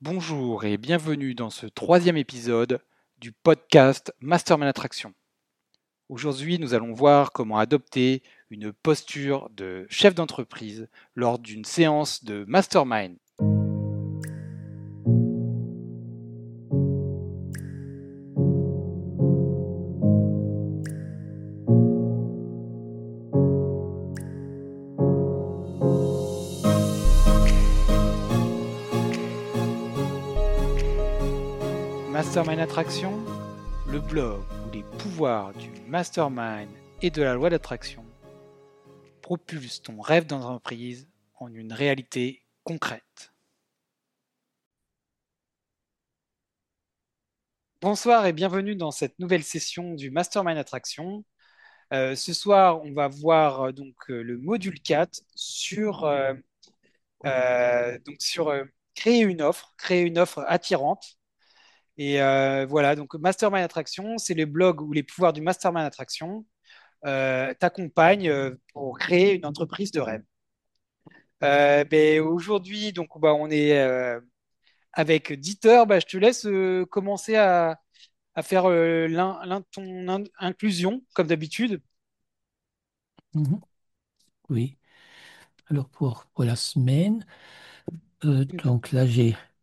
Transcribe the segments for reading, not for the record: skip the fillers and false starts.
Bonjour et bienvenue dans ce troisième épisode du podcast Mastermind Attraction. Aujourd'hui, nous allons voir comment adopter une posture de chef d'entreprise lors d'une séance de Mastermind. Mastermind Attraction, le blog où les pouvoirs du Mastermind et de la loi d'attraction propulsent ton rêve d'entreprise en une réalité concrète. Bonsoir et bienvenue dans cette nouvelle session du Mastermind Attraction. Ce soir, on va voir le module 4 sur créer une offre attirante. Et voilà, donc Mastermind Attraction, c'est le blog où les pouvoirs du Mastermind Attraction t'accompagnent pour créer une entreprise de rêve. Aujourd'hui, on est avec Dieter. Je te laisse commencer à faire ton inclusion, comme d'habitude. Mhm. Oui. Alors pour la semaine, donc là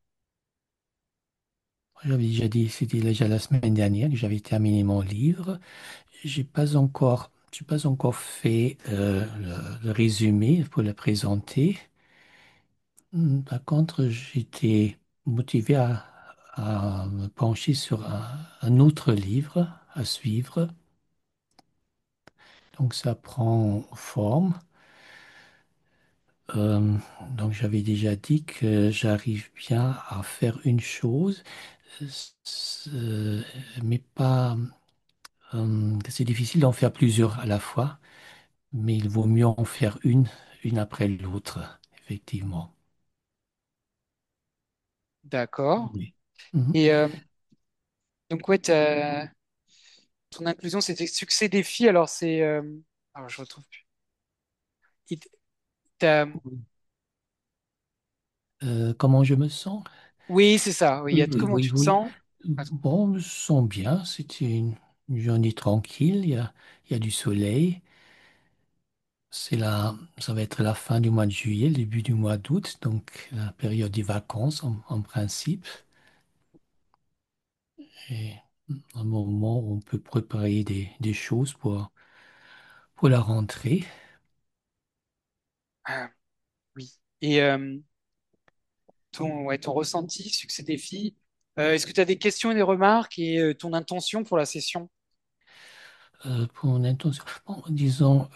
j'avais déjà dit, c'était déjà la semaine dernière que j'avais terminé mon livre. J'ai pas encore fait le résumé pour le présenter. Par contre, j'étais motivé à me pencher sur un autre livre à suivre. Donc ça prend forme. Euh, donc j'avais déjà dit que j'arrive bien à faire une chose, euh, mais pas. C'est difficile d'en faire plusieurs à la fois, mais il vaut mieux en faire une après l'autre, effectivement. D'accord. Oui. Mhm. Et ouais, ton inclusion, c'était succès défi. Alors alors je retrouve plus. Et t'as- Comment je me sens? Oui, c'est ça. Oui, Oui, oui, comment oui, tu te oui. sens? Bon, je me sens bien. C'était une journée tranquille. Il y a du soleil. Ça va être la fin du mois de juillet, le début du mois d'août, donc la période des vacances en principe. Et un moment où on peut préparer des choses pour la rentrée. Ah, oui. Et ton ressenti, succès défi. Est-ce que tu as des questions et des remarques et ton intention pour la session? Pour mon intention, bon, disons,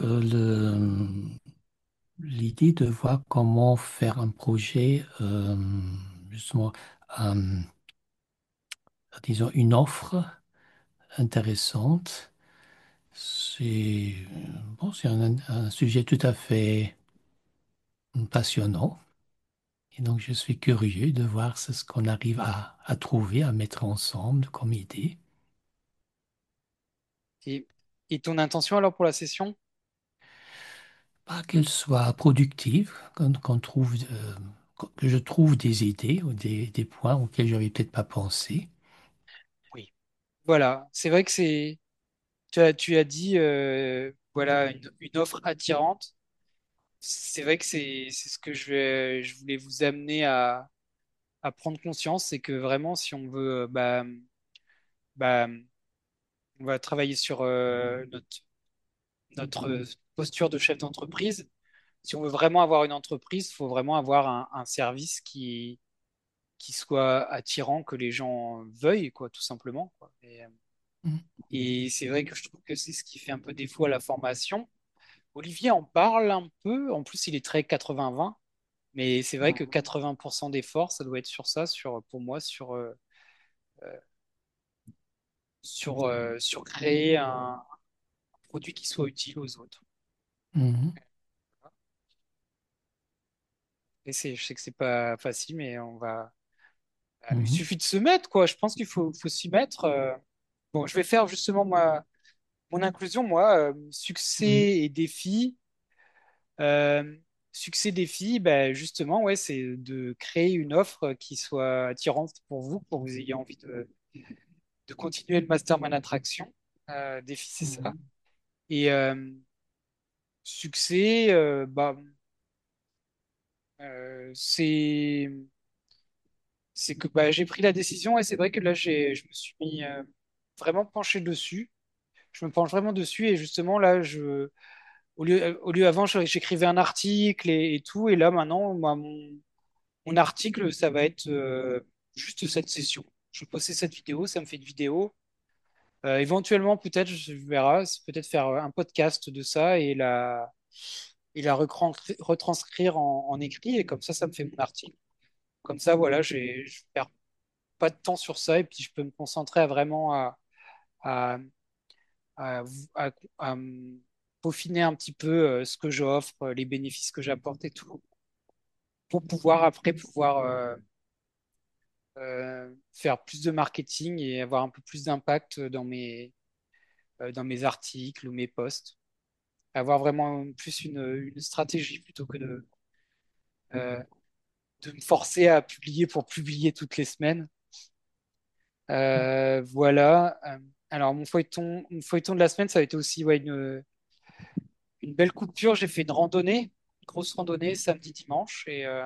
l'idée de voir comment faire un projet, justement, euh, disons, une offre intéressante, c'est bon, c'est un sujet tout à fait passionnant. Et donc, je suis curieux de voir ce qu'on arrive à trouver, à mettre ensemble comme idée. Et, et ton intention alors pour la session? Pas qu'elle soit productive, qu'on trouve, que je trouve des idées ou des points auxquels j'avais peut-être pas pensé. Oui. Voilà. C'est vrai que tu as dit, voilà, une offre attirante. C'est vrai que c'est ce que je voulais vous amener à prendre conscience. C'est que vraiment, si on veut, bah, on va travailler sur notre posture de chef d'entreprise. Si on veut vraiment avoir une entreprise, il faut vraiment avoir un service qui soit attirant, que les gens veuillent, quoi, tout simplement, quoi. Mm. Et c'est vrai que je trouve que c'est ce qui fait un peu défaut à la formation. Olivier en parle un peu. En plus, il est très 80-20. Mais c'est vrai que 80% d'efforts, ça doit être sur ça, pour moi, sur créer un produit qui soit utile aux autres. Mhm. Et je sais que c'est pas facile, mais il Mhm. suffit de se mettre, quoi. Je pense faut s'y mettre. Bon, je vais faire justement mon inclusion, moi, succès Oui. et défis. Euh, succès défi, bah, justement, ouais, c'est de créer une offre qui soit attirante pour que vous ayez envie de continuer le mastermind attraction. Défi, c'est ça. Mhm. Et succès, c'est que bah, j'ai pris la décision et c'est vrai que là, je me suis mis vraiment penché dessus. Je me penche vraiment dessus et justement, là, au lieu avant, j'écrivais un article et tout. Et là, maintenant, moi, mon article, ça va être juste cette session. Je vais poster cette vidéo, ça me fait une vidéo. Éventuellement, peut-être, je verrai, c'est peut-être faire un podcast de ça et la retranscrire en écrit. Et comme ça me fait mon article. Comme ça, voilà, je perds pas de temps sur ça et puis je peux me concentrer à vraiment à, à, à- à me peaufiner un petit peu ce que j'offre, les bénéfices que j'apporte et tout, pour pouvoir après pouvoir faire plus de marketing et avoir un peu plus d'impact dans mes articles ou mes posts. Avoir vraiment plus une stratégie plutôt que euh, de me forcer à publier pour publier toutes les semaines. Voilà. Alors, mon feuilleton de la semaine, ça a été aussi ouais, une belle coupure. J'ai fait une randonnée, une grosse randonnée samedi, dimanche.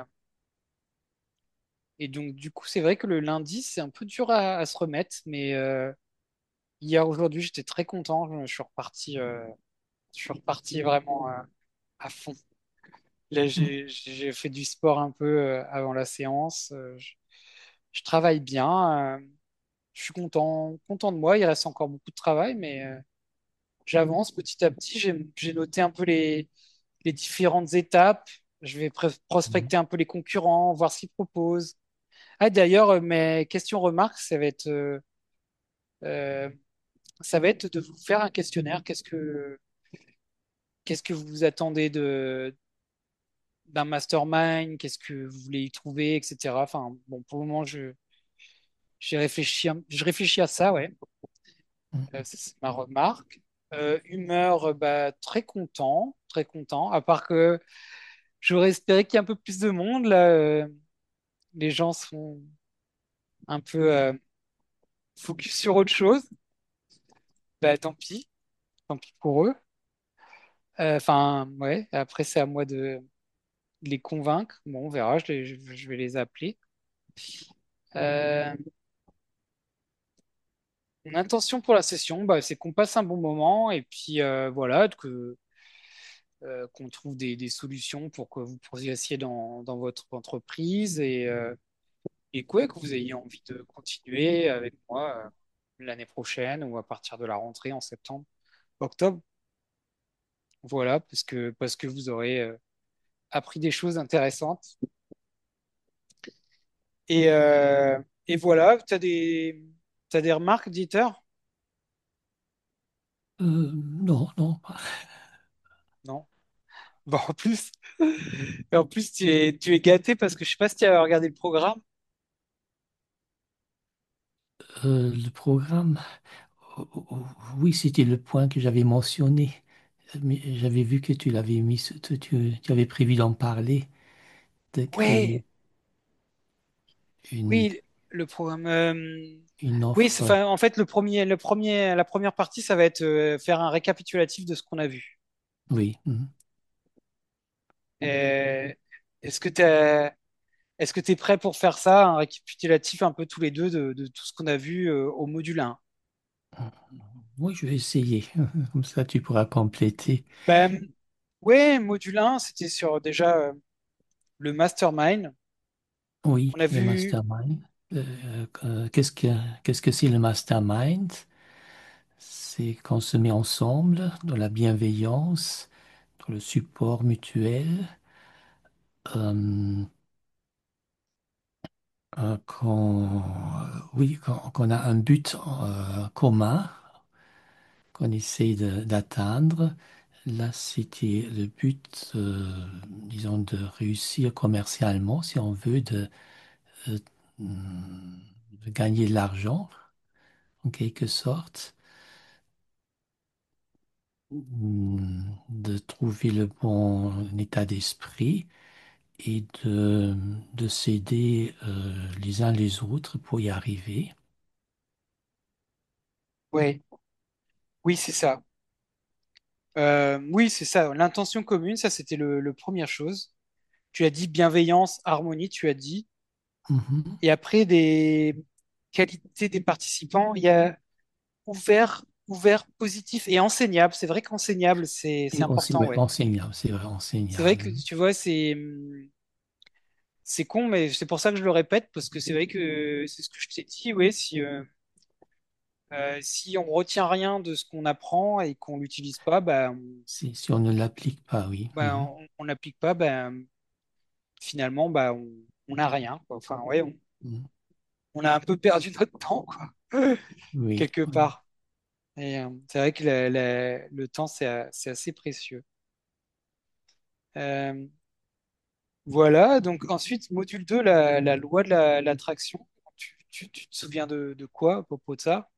Et donc, du coup, c'est vrai que le lundi, c'est un peu dur à se remettre. Mais hier, aujourd'hui, j'étais très content. Je suis reparti vraiment à fond. Là, j'ai fait du sport un peu avant la séance. Je travaille bien. Je suis content de moi. Il reste encore beaucoup de travail, mais j'avance petit à petit. J'ai noté un peu les différentes étapes. Je vais Mhm. prospecter un peu les concurrents, voir ce qu'ils proposent. Ah, d'ailleurs, mes questions remarques, euh, ça va être de vous faire un questionnaire. Qu'est-ce que vous attendez d'un mastermind? Qu'est-ce que vous voulez y trouver, etc. Enfin, bon, pour le moment, je réfléchis à ça, ouais. Mhm. Ça, c'est ma remarque. Humeur, bah, très content, très content. À part que j'aurais espéré qu'il y ait un peu plus de monde. Là, les gens sont un peu focus sur autre chose. Bah, tant pis pour eux. Enfin, ouais. Après, c'est à moi de les convaincre. Bon, on verra. Je vais les appeler. Euh, Mon intention pour la session, bah, c'est qu'on passe un bon moment et puis voilà, qu'on trouve des solutions pour que vous progressiez dans votre entreprise et quoi, que vous ayez envie de continuer avec moi l'année prochaine ou à partir de la rentrée en septembre, octobre. Voilà, parce que vous aurez appris des choses intéressantes. Et, euh, et voilà, t'as des remarques, Dieter? Non, non. Non? Bon, en plus tu es gâté parce que je sais pas si tu as regardé le programme. Le programme, oui, c'était le point que j'avais mentionné. Mais j'avais vu que tu l'avais mis, tu avais prévu d'en parler, de créer Ouais, une, oui, le programme. une Oui, offre. enfin, en fait, la première partie, ça va être faire un récapitulatif de ce qu'on a vu. Oui. Mhm. Euh, est-ce que est-ce que tu es prêt pour faire ça, un récapitulatif un peu tous les deux de tout ce qu'on a vu au module 1? Oui, je vais essayer. Comme ça, tu pourras compléter. Ben, ouais, module 1, c'était sur déjà le mastermind. Oui, On a le vu, mastermind. Qu'est-ce que c'est le mastermind? C'est qu'on se met ensemble dans la bienveillance, dans le support mutuel, euh, oui, qu'on a un but commun qu'on essaie d'atteindre. Là, c'était le but, disons, de réussir commercialement, si on veut, euh, de gagner de l'argent, en quelque sorte. de trouver le bon état d'esprit et de s'aider les uns les autres pour y arriver. Ouais, oui, c'est ça. Oui, c'est ça. L'intention commune, ça, c'était le première chose. Tu as dit bienveillance, harmonie, tu as dit. Mhm. Et après, des qualités des participants, il y a ouvert, positif et enseignable. C'est vrai qu'enseignable, c'est Et important, ouais, ouais. enseignable, c'est vrai, C'est vrai que, enseignable. tu vois, c'est con, mais c'est pour ça que je le répète, parce que c'est vrai que c'est ce que je t'ai dit, ouais, si on retient rien de ce qu'on apprend et qu'on l'utilise pas, Si on ne l'applique pas, oui. Mhm. on n'applique pas, finalement, on n'a rien, quoi. Enfin, ouais, Mhm. on a un peu perdu notre temps, quoi, Oui, quelque oui. part. Et c'est vrai que le temps, c'est assez précieux. Euh, voilà, donc ensuite, module 2, la loi de l'attraction. Tu te souviens de quoi à propos de ça?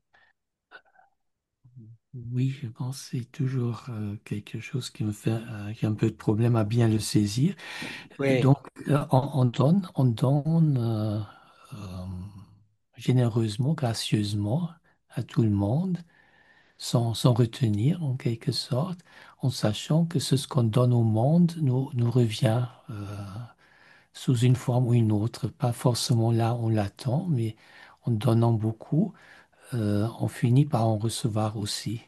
Oui, je pense que c'est toujours quelque chose qui me fait qui a un peu de problème à bien le saisir. Ouais, Donc, on donne généreusement, gracieusement à tout le monde, sans retenir en quelque sorte, en sachant que ce qu'on donne au monde nous revient sous une forme ou une autre, pas forcément là on l'attend, mais en donnant beaucoup, on finit par en recevoir aussi.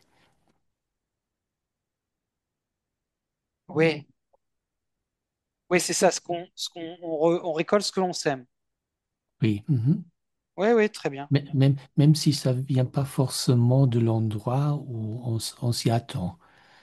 ouais, ouais, c'est ça, on récolte ce que l'on sème. Oui. Mhm. Ouais, ouais, très bien. Même si ça ne vient pas forcément de l'endroit où on s'y attend.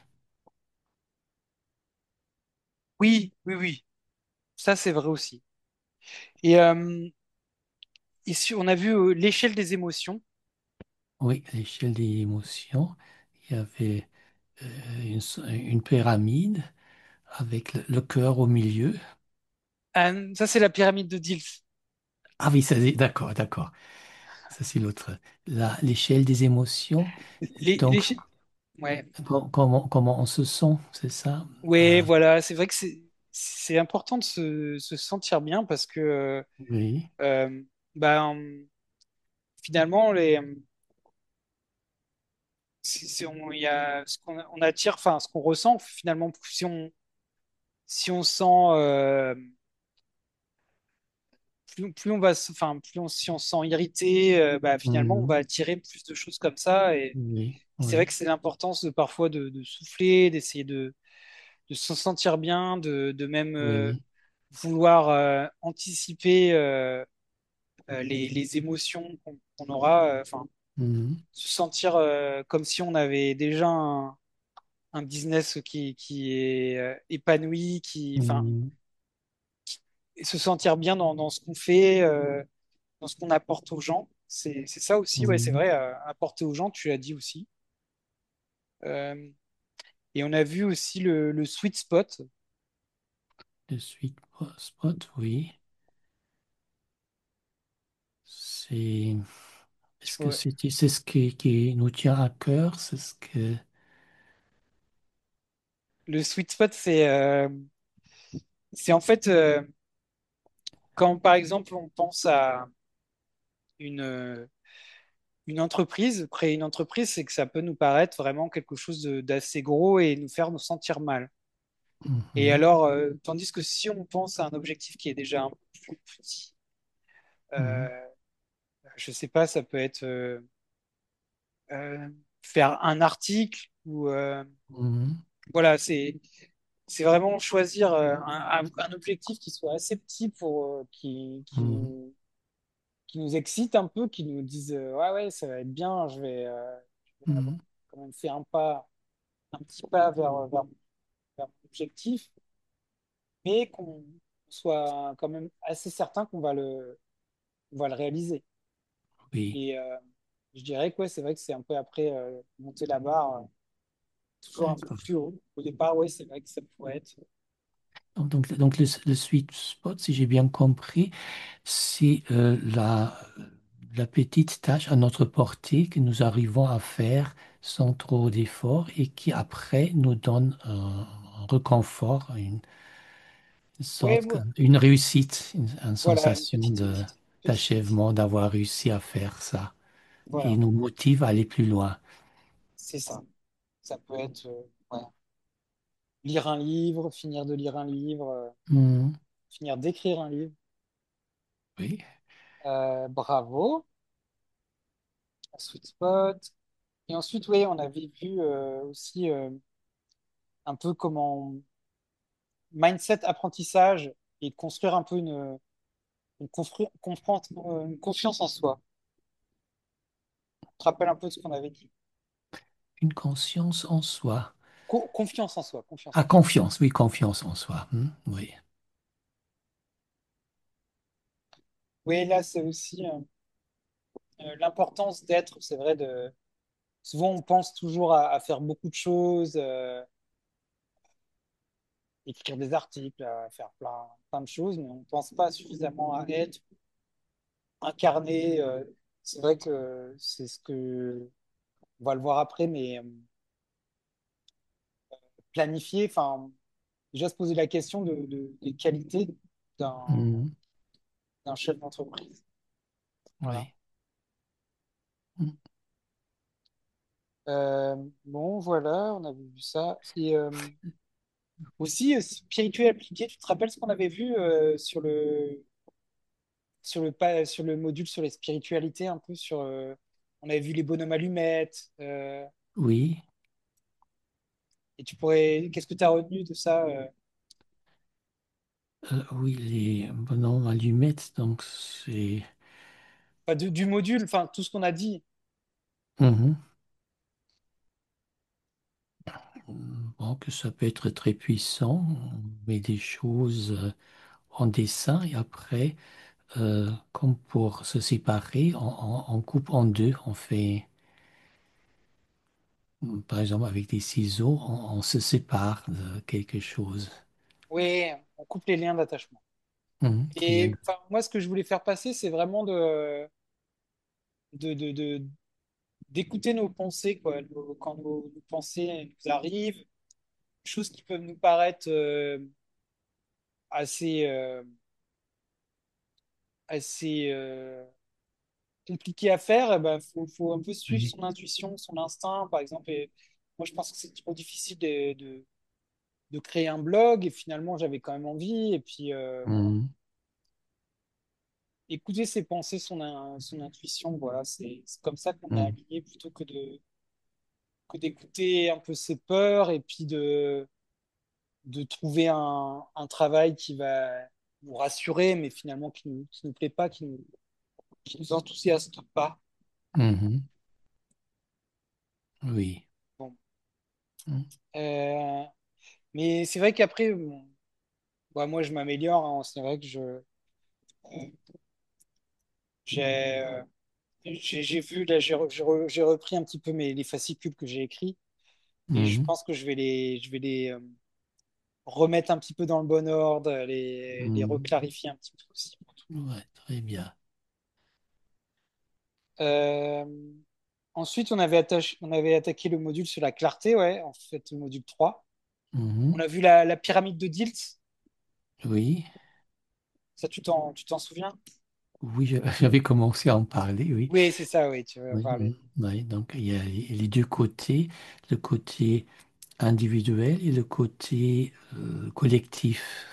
Oui, oui, oui, ça c'est vrai aussi. Et ici, on a vu l'échelle des émotions. Oui, à l'échelle des émotions, il y avait une pyramide avec le cœur au milieu. Ça, c'est la pyramide de Dilf. Ah oui, d'accord, d'accord. Ça, c'est l'autre. L'échelle des émotions. Donc, L'échelle. Ouais, comment on se sent, c'est ça? ouais, voilà, c'est vrai que c'est important de se sentir bien parce que Oui. euh, ben, finalement, il y a ce on attire, enfin, ce qu'on ressent, finalement, si on sent, plus on va, enfin, si on se sent irrité, finalement, on Mhm. va attirer plus de choses comme ça. Et Oui, c'est vrai oui, que c'est l'importance parfois de souffler, d'essayer de se sentir bien, de même oui. vouloir anticiper les émotions qu'on aura, enfin, Mhm. se sentir comme si on avait déjà un business qui est épanoui, enfin, Mhm. et se sentir bien dans ce qu'on fait, dans ce qu'on apporte aux gens. C'est ça aussi, ouais, c'est Mhm. vrai, apporter aux gens, tu l'as dit aussi. Euh, et on a vu aussi le sweet spot. Le sweet spot, oui. C'est, Il est-ce que faut, c'est ce qui nous tient à cœur? C'est ce que, le sweet spot, c'est en fait quand, par exemple, on pense à une, euh, une entreprise, créer une entreprise, c'est que ça peut nous paraître vraiment quelque chose d'assez gros et nous faire nous sentir mal. Et Mhm. alors, tandis que si on pense à un objectif qui est déjà un peu plus petit, Mhm. euh, je sais pas, ça peut être euh, faire un article ou Mhm. voilà, c'est vraiment choisir un objectif qui soit assez petit pour Mhm. qui nous excite un peu, qui nous dise ouais ouais ça va être bien, je vais avoir Mhm. quand même fait un petit pas vers mon objectif, mais qu'on soit quand même assez certain qu'on va le réaliser. Oui. Et je dirais que ouais, c'est vrai que c'est un peu après monter la barre, toujours un peu D'accord. plus haut. Au départ, ouais, c'est vrai que ça pourrait être. Donc le sweet spot, si j'ai bien compris, c'est la petite tâche à notre portée que nous arrivons à faire sans trop d'efforts et qui après nous donne un réconfort, Ouais, une réussite, une voilà, une sensation petite réussite. d'achèvement d'avoir réussi à faire ça et Voilà, nous motive à aller plus loin. c'est ça. Ça peut être ouais, lire un livre, finir de lire un livre, Mhm. finir d'écrire un livre. Oui, Bravo, sweet spot. Et ensuite, oui, on avait vu aussi un peu comment mindset apprentissage et construire un peu une confiance en soi. Tu te rappelles un peu de ce qu'on avait dit? une conscience en soi. Confiance en soi, confiance Ah, en soi. confiance, oui, confiance en soi. Oui. Oui, là, c'est aussi l'importance d'être, c'est vrai, souvent on pense toujours à faire beaucoup de choses, écrire des articles, à faire plein de choses, mais on ne pense pas suffisamment à être incarné. C'est vrai que c'est ce que on va le voir après, mais planifier, enfin, déjà se poser la question des qualités d'un Mhm. d'un chef d'entreprise. Voilà. Oui. Mhm. Euh, bon, voilà, on avait vu ça. Et aussi, spirituel appliqué, tu te rappelles ce qu'on avait vu sur le module sur les spiritualités, un peu sur. On avait vu les bonhommes allumettes. Oui. Et tu pourrais. Qu'est-ce que tu as retenu de ça Oui, les bonhommes allumettes, donc c'est... enfin, du module, enfin, tout ce qu'on a dit. Mhm. Bon, que ça peut être très puissant, on met des choses en dessin et après, comme pour se séparer, on coupe en deux, on fait, par exemple, avec des ciseaux, on se sépare de quelque chose. Oui, on coupe les liens d'attachement. Qui est... Et enfin, moi, ce que je voulais faire passer, c'est vraiment de d'écouter nos pensées, quoi. Quand nos pensées nous arrivent, choses qui peuvent nous paraître assez, assez compliquées à faire, eh ben, faut un peu suivre Oui. son intuition, son instinct, par exemple. Et moi, je pense que c'est trop difficile de créer un blog, et finalement, j'avais quand même envie. Et puis, Mhm. écouter ses pensées, son intuition, voilà, c'est comme ça qu'on est Mhm. aligné plutôt que d'écouter un peu ses peurs et puis de trouver un travail qui va nous rassurer, mais finalement qui nous plaît pas, qui nous enthousiasme pas. Mhm. Oui. Bon. Mhm. Euh, mais c'est vrai qu'après, bon, bah, moi je m'améliore, hein. C'est vrai que j'ai j'ai vu, là j'ai repris un petit peu les fascicules que j'ai écrits et je Mhm. pense que je vais les remettre un petit peu dans le bon ordre, les Mhm. reclarifier un petit peu aussi. Ouais, très bien. Euh, Ensuite, on avait attaqué le module sur la clarté, ouais, en fait, le module 3. On Mhm. a vu la pyramide de Dilt, Oui. ça tu t'en souviens? Oui, j'avais commencé à en parler, oui. Oui, c'est ça, oui, tu veux Oui, parler. oui. Donc, il y a les deux côtés, le côté individuel et le côté collectif.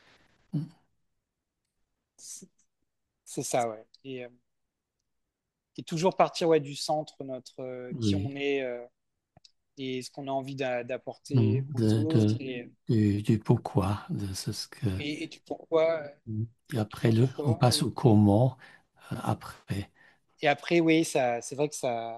C'est c'est ça, ouais. Et toujours partir ouais, du centre, qui on Oui. est et ce qu'on a envie d'apporter Mm. aux autres Du pourquoi, de ce que... et du pourquoi, Et du après, on pourquoi. passe au comment après. Et après, oui, c'est vrai que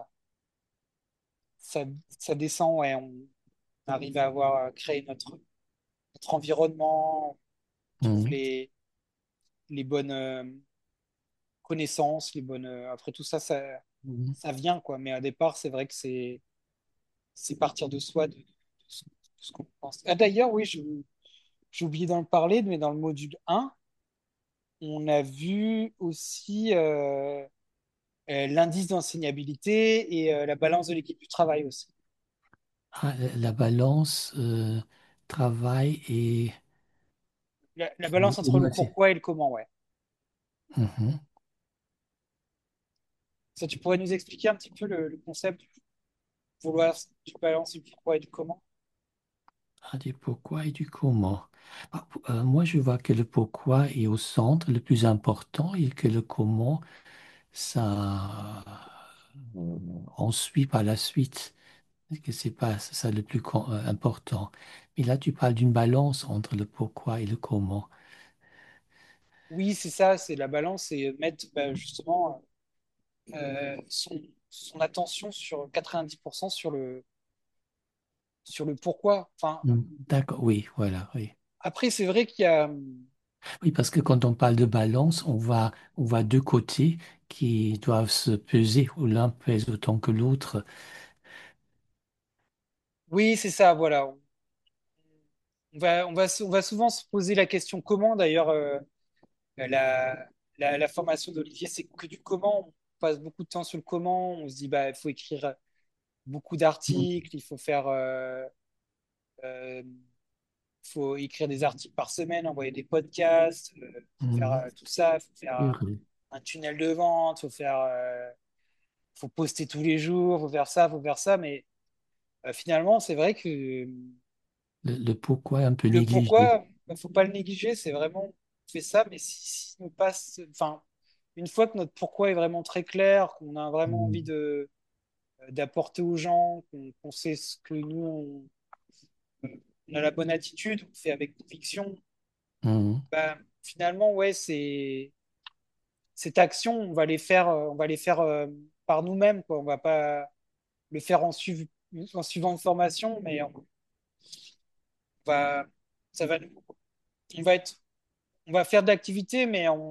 ça, ça descend, ouais, on arrive à avoir créé notre environnement, on trouve Mm. les bonnes connaissances, après tout ça, Mm. ça vient, quoi. Mais à départ, c'est vrai que c'est partir de soi, de ce qu'on pense. Ah, d'ailleurs, oui, j'ai oublié d'en parler, mais dans le module 1, on a vu aussi. l'indice d'enseignabilité et la balance de l'équipe du travail aussi. Ah, la balance travail La balance et entre le moitié. pourquoi et le comment, ouais. Mhm. Ça, tu pourrais nous expliquer un petit peu le concept du vouloir, du balance, du pourquoi et du comment? Ah, du pourquoi et du comment. Moi, je vois que le pourquoi est au centre, le plus important, et que le comment, ça, on suit par la suite. Et que c'est pas ça le plus important. Mais là, tu parles d'une balance entre le pourquoi et le comment. Oui, c'est ça, c'est la balance et mettre bah, justement son attention sur 90% sur le pourquoi. Enfin, D'accord, oui, voilà, oui. après, c'est vrai qu'il y a, Oui, parce que quand on parle de balance, on voit deux côtés qui doivent se peser, ou l'un pèse autant que l'autre. oui, c'est ça, voilà. On va souvent se poser la question comment, d'ailleurs, la, la formation d'Olivier, c'est que du comment. On passe beaucoup de temps sur le comment. On se dit, bah, il faut écrire beaucoup Mm. d'articles, il euh, faut écrire des articles par semaine, envoyer des podcasts, faut faire Mm. tout ça, faut faire C'est vrai. un tunnel de vente, faut poster tous les jours, faut faire ça, mais finalement, c'est vrai que Le pourquoi est un peu le négligé. pourquoi, il faut pas le négliger, c'est vraiment, on fait ça, mais si on passe, enfin, une fois que notre pourquoi est vraiment très clair, qu'on a vraiment envie Mm. de d'apporter aux gens, qu'on sait ce que nous, on a la bonne attitude, on fait avec conviction, Mm. bah, finalement, ouais, cette action, on va les faire par nous-mêmes, quoi. On va pas le faire en suivant une formation, mais va, ça va, on va être, on va faire de l'activité,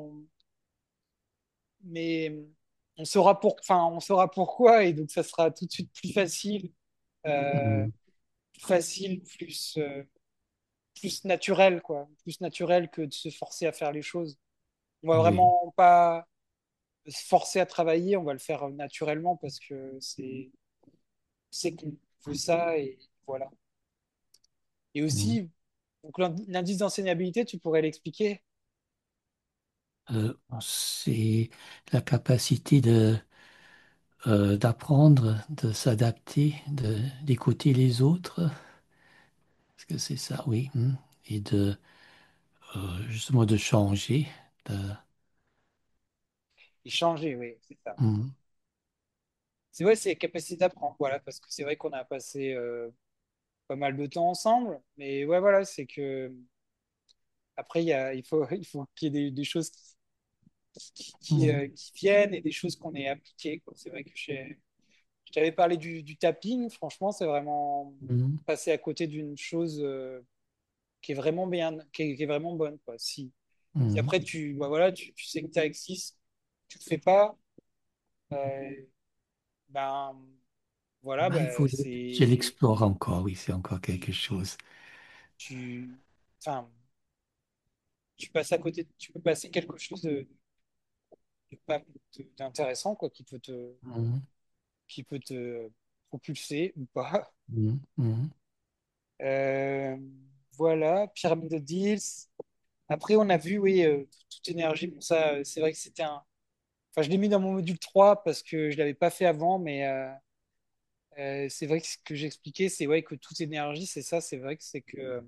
mais on saura pourquoi, et donc ça sera tout de suite euh, Mm. plus facile, plus naturel, quoi, plus naturel que de se forcer à faire les choses. On va Oui. vraiment pas se forcer à travailler, on va le faire naturellement parce que c'est qu'on veut ça et voilà. Et Mm. aussi, donc l'indice d'enseignabilité, tu pourrais l'expliquer. C'est la capacité d'apprendre, de s'adapter, d'écouter les autres. Est-ce que c'est ça? Oui. Et justement de changer. de- Et changer, oui, c'est ça. Hmm, C'est vrai, c'est la capacité d'apprendre, voilà, parce que c'est vrai qu'on a passé pas mal de temps ensemble, mais ouais, voilà, c'est que après, il faut qu'il y ait des choses hmm, qui viennent et des choses qu'on ait appliquées, quoi. C'est vrai que je t'avais parlé du tapping, franchement, c'est vraiment hmm, passer à côté d'une chose qui est vraiment bien, qui est vraiment bonne, quoi. Si hmm. après, bah voilà, tu sais que ça existe, tu le fais pas, euh, ben voilà, Ben, il faut, ben, je c'est l'explore encore, oui, c'est encore quelque chose. tu enfin tu passes à côté, tu peux passer quelque chose d'intéressant quoi Hmm, qui peut te propulser ou pas. hmm, hmm, Euh, voilà, pyramide de deals. Après, on a vu, oui, toute énergie. Bon, ça, c'est vrai que c'était un. Enfin, je l'ai mis dans mon module 3 parce que je l'avais pas fait avant, mais c'est vrai que ce que j'expliquais, c'est ouais, que toute énergie, c'est ça. C'est vrai que c'est que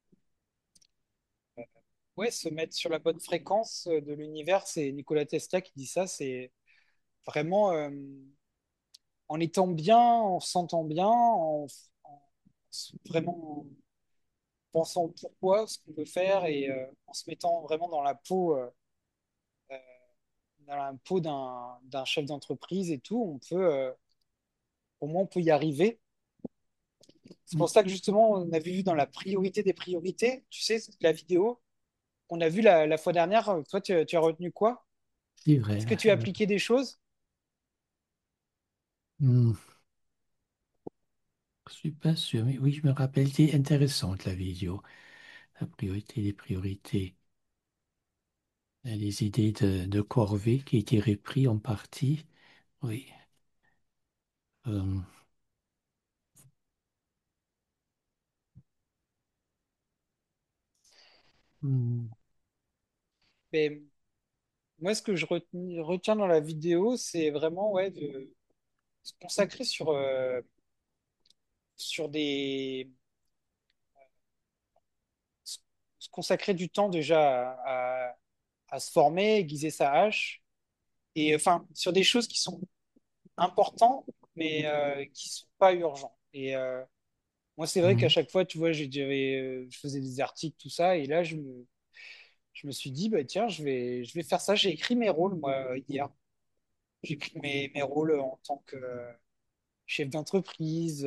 ouais, se mettre sur la bonne fréquence de l'univers, c'est Nikola Tesla qui dit ça. C'est vraiment en étant bien, en se sentant bien, vraiment en pensant pourquoi, ce qu'on veut faire et en se mettant vraiment euh, dans la peau d'un chef d'entreprise et tout, au moins on peut y arriver. C'est hmm. pour ça que justement, on a vu dans la priorité des priorités, tu sais, la vidéo qu'on a vue la fois dernière, toi, tu as retenu quoi? C'est vrai. Est-ce que tu as appliqué des choses? Hmm, je suis pas sûr, mais oui, je me rappelle, c'est intéressante la vidéo. La priorité des priorités. Il y a des idées de Corvée qui a été repris en partie. oui. Euh, hmm, Mais moi, ce que retiens dans la vidéo, c'est vraiment ouais, de se consacrer sur se se consacrer du temps déjà à se former, aiguiser sa hache, et enfin, sur des choses qui sont importantes, mais qui sont pas urgentes. Et moi, c'est vrai qu'à hmm, chaque fois, tu vois, je faisais des articles, tout ça, et là, je me suis dit, bah, tiens, je vais faire ça. J'ai écrit mes rôles, moi, hier. J'ai écrit mes rôles en tant que chef d'entreprise,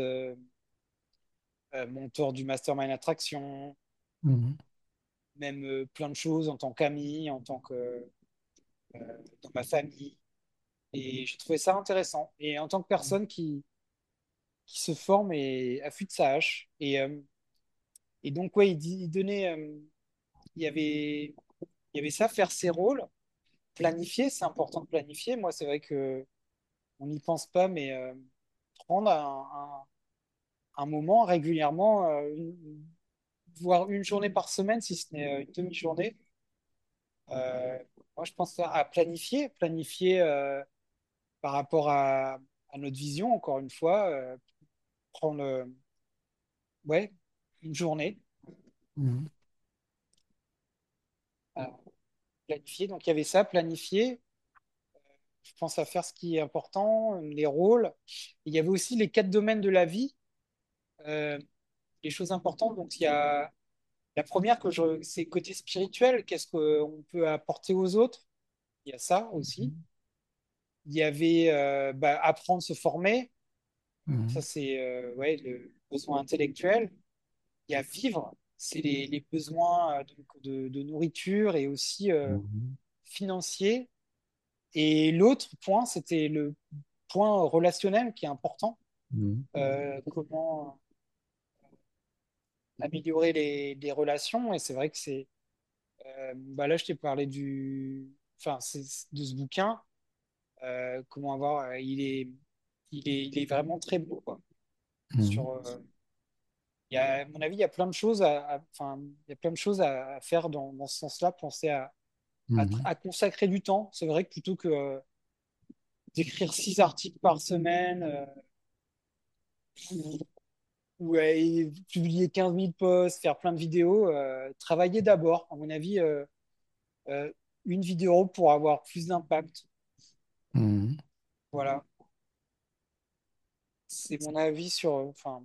monteur du Mastermind Attraction, hmm, même plein de choses en tant qu'ami, dans ma famille. Et j'ai trouvé ça intéressant. Et en tant que personne qui se forme et affûte sa hache. Et donc, ouais, il donnait, il y avait, il y avait ça, faire ses rôles, planifier, c'est important de planifier. Moi, c'est vrai que on n'y pense pas, mais prendre un moment régulièrement, voire une journée par semaine, si ce n'est une demi-journée. Euh, Moi, je pense à planifier par rapport à notre vision, encore une fois, prendre ouais, une journée hmm, à planifier. Donc, il y avait ça, planifier. Je pense à faire ce qui est important, les rôles. Il y avait aussi les 4 domaines de la vie, euh, les choses importantes. Donc, il y a la première c'est côté spirituel. Qu'est-ce qu'on peut apporter aux autres? Il y a ça aussi. Il y avait bah, apprendre, se former. Ça, hmm, c'est ouais, le besoin intellectuel. Il y a vivre. C'est les besoins de nourriture et aussi hmm, financiers. Et l'autre point, c'était le point relationnel qui est important. hmm, Comment améliorer les relations. Et c'est vrai que bah là, je t'ai parlé enfin, de ce bouquin. Comment avoir, il est vraiment très beau, quoi. hmm, Sur, à mon avis, il y a plein de choses enfin, il y a plein de choses à faire dans ce sens-là. Penser hmm, à consacrer du temps. C'est vrai que plutôt que d'écrire 6 articles par semaine, ou publier 15 000 posts, faire plein de vidéos, travailler d'abord. À mon avis, euh, une vidéo pour avoir plus d'impact. hmm. Voilà, c'est mon avis enfin,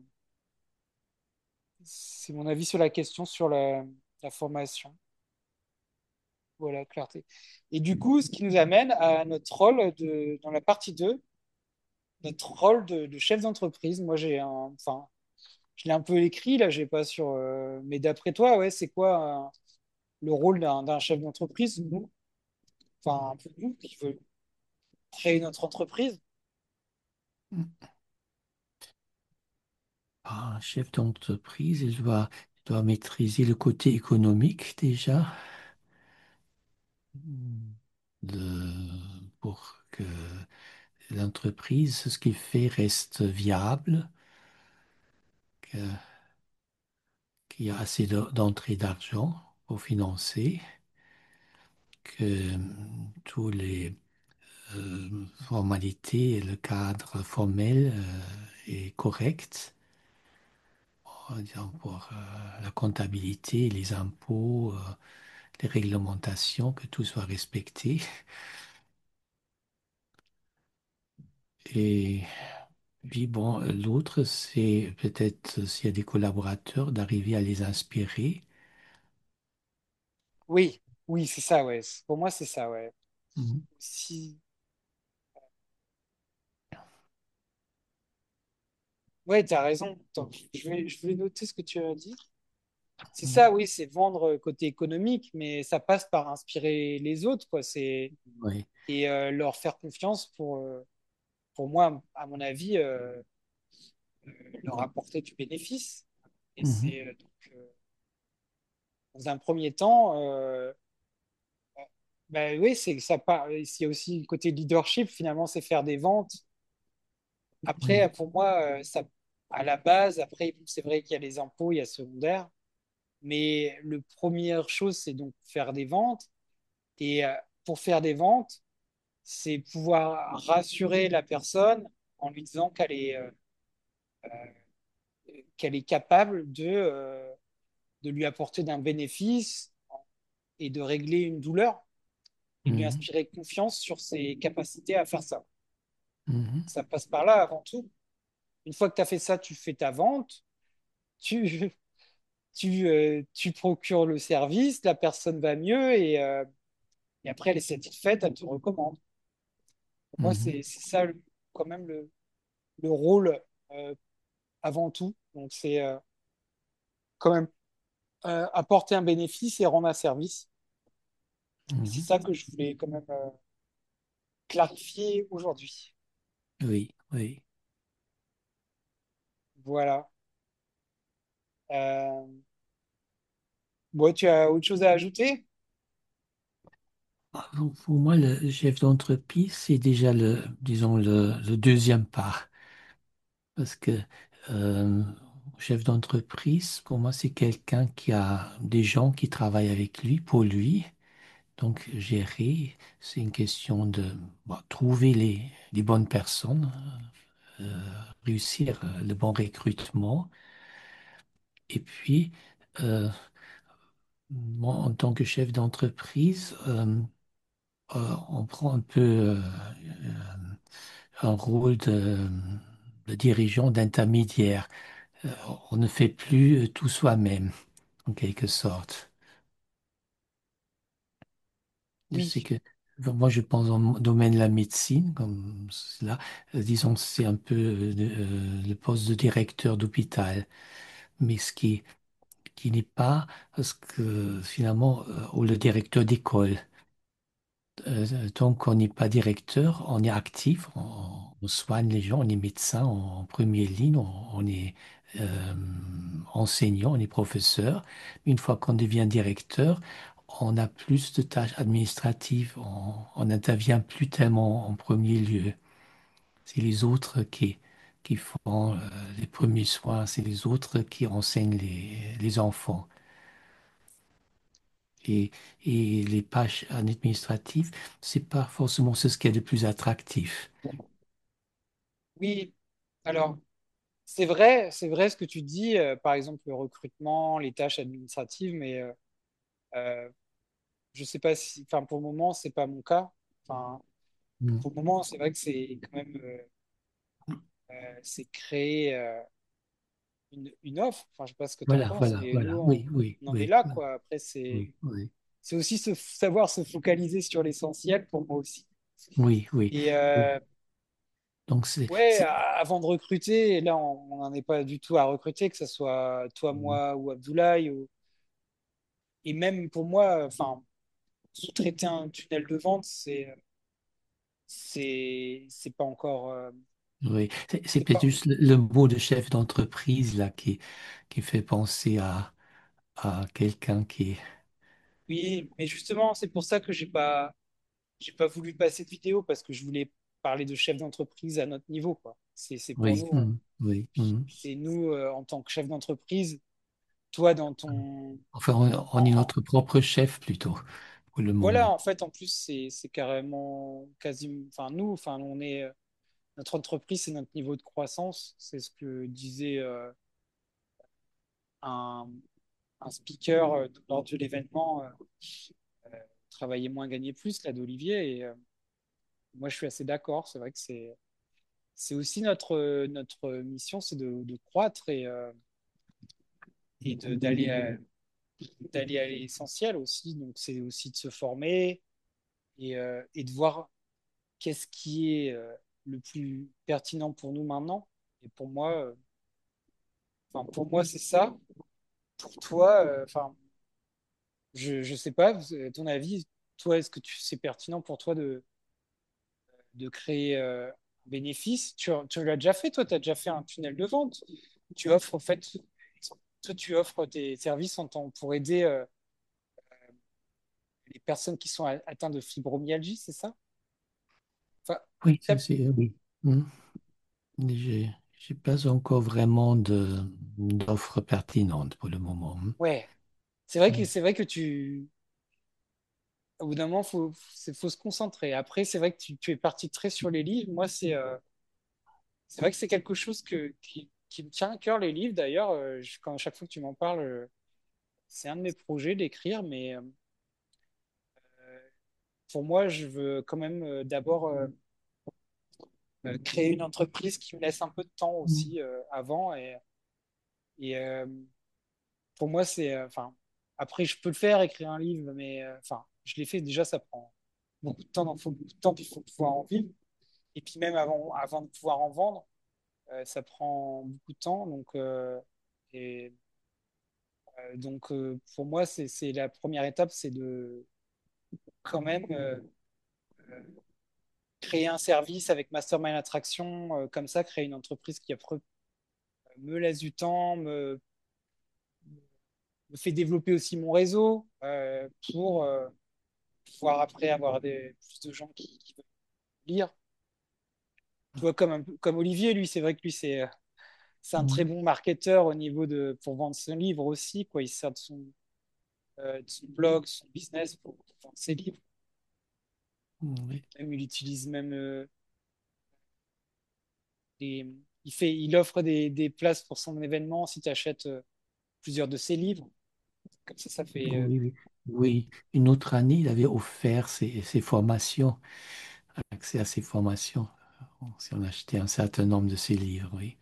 c'est mon avis sur la question sur la formation. Voilà, clarté. Et du coup, ce qui nous amène à notre rôle dans la partie 2, notre rôle de chef d'entreprise. Moi, enfin, je l'ai un peu écrit, là, j'ai pas sur, mais d'après toi, ouais, c'est quoi le rôle d'un chef d'entreprise, nous, enfin, un peu nous qui veut créer notre entreprise? Ah, un chef d'entreprise, il doit maîtriser le côté économique déjà, pour que l'entreprise, ce qu'il fait, reste viable, que- qu'il y a assez d'entrées d'argent pour financer, que tous les formalités et le cadre formel est correct. Disons, pour la comptabilité, les impôts, les réglementations, que tout soit respecté. Et puis, bon, l'autre, c'est peut-être s'il y a des collaborateurs, d'arriver à les inspirer. Oui, oui, c'est ça, ouais. Pour moi, c'est ça, ouais. Mhm. Si, ouais, t'as raison. Attends, je vais noter ce que tu as dit. C'est ça, Mhm. oui, c'est vendre côté économique, mais ça passe par inspirer les autres, quoi. Oui. Et leur faire confiance pour moi, à mon avis, leur apporter du bénéfice. Et Mhm. c'est dans un premier temps, bah oui, c'est ça part. Il y a aussi le côté leadership, finalement, c'est faire des ventes. Après, Mhm. pour moi, ça, à la base, après, c'est vrai qu'il y a les impôts, il y a secondaire, mais le première chose, c'est donc faire des ventes. Et pour faire des ventes, c'est pouvoir rassurer la personne en lui disant qu'elle est capable de lui apporter d'un bénéfice et de régler une douleur et de lui Mhm. inspirer confiance sur ses capacités à faire ça. Mhm. Ça passe par là avant tout. Une fois que tu as fait ça, tu fais ta vente, tu, tu procures le service, la personne va mieux et après elle est satisfaite, elle te recommande. Pour moi, Mhm. c'est ça quand même le rôle euh, avant tout. Donc c'est quand même apporter un bénéfice et rendre un service. Et c'est Mhm. ça que je voulais quand même clarifier aujourd'hui. Oui, oui. Voilà. Euh, bon, tu as autre chose à ajouter? Ah, pour moi, le chef d'entreprise, c'est déjà disons, le deuxième pas. Parce que euh, chef d'entreprise, pour moi, c'est quelqu'un qui a des gens qui travaillent avec lui, pour lui. Donc, gérer, c'est une question de bon, trouver les bonnes personnes, réussir le bon recrutement. Et puis, euh, moi, en tant que chef d'entreprise, on prend un peu un rôle de dirigeant, d'intermédiaire. Euh, on ne fait plus tout soi-même, en quelque sorte. Je sais Oui, que moi, je pense dans le domaine de la médecine, comme cela, disons, c'est un peu le poste de directeur d'hôpital, mais qui n'est pas, parce que finalement, ou le directeur d'école. Tant qu'on n'est pas directeur, on est actif, on soigne les gens, on est médecin en première ligne, on est euh, enseignant, on est professeur. Une fois qu'on devient directeur, on a plus de tâches administratives, on n'intervient plus tellement en premier lieu. C'est les autres qui font les premiers soins, c'est les autres qui enseignent les enfants. Et, et les pages administratives, c'est pas forcément ce qui est le plus attractif. oui. Alors, c'est vrai ce que tu dis, par exemple le recrutement, les tâches administratives, mais je sais pas si, enfin pour le moment, c'est pas mon cas. Enfin, Mm. pour le moment, c'est vrai que c'est quand même, c'est créer une offre. Enfin, je sais pas ce que tu en Voilà, penses, voilà, mais nous, voilà. Oui, oui, on en est oui, là, oui, quoi. Après, oui, oui, c'est aussi savoir se focaliser sur l'essentiel pour moi aussi. oui, oui. Et Oui. Donc, ouais, avant de recruter, et là, on n'en est pas du tout à recruter, que ce soit toi, Mm. moi ou Abdoulaye, et même pour moi, enfin, sous-traiter un tunnel de vente, c'est pas encore, Oui. C'est c'est peut-être pas, juste le mot de chef d'entreprise là qui fait penser à quelqu'un qui. oui, mais justement, c'est pour ça que j'ai pas voulu passer de vidéo parce que je voulais parler de chef d'entreprise à notre niveau, quoi. C'est pour Oui, nous, mm, oui. Mm. c'est nous en tant que chef d'entreprise, toi dans ton, Enfin, on est en- notre propre chef plutôt, pour le voilà, moment. en fait, en plus, c'est carrément quasi, enfin nous, enfin on est, notre entreprise, c'est notre niveau de croissance, c'est ce que disait un, un speaker lors de l'événement, travailler moins, gagner plus, là d'Olivier, et moi je suis assez d'accord, c'est vrai que c'est aussi notre mission, c'est de croître et d'aller à l'essentiel aussi. Donc, c'est aussi de se former et de voir qu'est-ce qui est le plus pertinent pour nous maintenant. Et pour moi, c'est ça. Pour toi, je sais pas, ton avis, toi, est-ce que c'est pertinent pour toi de créer un bénéfice? Tu l'as déjà fait, toi, tu as déjà fait un tunnel de vente. Tu offres, en fait, toi, tu offres tes services pour aider les personnes qui sont atteintes de fibromyalgie, c'est ça? Enfin, Oui, t'as- oui. Hmm. J'ai pas encore vraiment d'offres pertinentes pour le moment. Hmm. ouais, Oui. c'est vrai que au bout d'un moment, faut se concentrer. Après, c'est vrai que tu es parti très sur les livres. Moi, c'est vrai que c'est quelque chose qui me tient à cœur, les livres. D'ailleurs, quand à chaque fois que tu m'en parles, c'est un de mes projets d'écrire, mais pour moi, je veux quand même d'abord créer une entreprise qui me laisse un peu de temps Hmm. aussi avant. Et pour moi, enfin, après, je peux le faire, écrire un livre, mais enfin, je l'ai fait déjà, ça prend beaucoup de temps, donc il faut beaucoup de temps, puis il faut pouvoir en vivre. Et puis même avant de pouvoir en vendre, ça prend beaucoup de temps. Et, pour moi, c'est la première étape, c'est de quand même créer un service avec Mastermind Attraction, comme ça, créer une entreprise qui après me laisse du temps, me fait développer aussi mon réseau pour pouvoir après avoir plus de gens qui veulent lire. Tu vois, comme Olivier, lui, c'est vrai que lui, c'est un très Hmm. bon marketeur au niveau pour vendre son livre aussi, quoi. Il sert de son blog, de son business pour vendre ses livres. Oui. Même, il utilise même des, il offre des places pour son événement si tu achètes plusieurs de ses livres. Comme ça fait. Oui, oui. Oui, une autre année, il avait offert ses formations, accès à ses formations, si on achetait un certain nombre de ses livres, oui.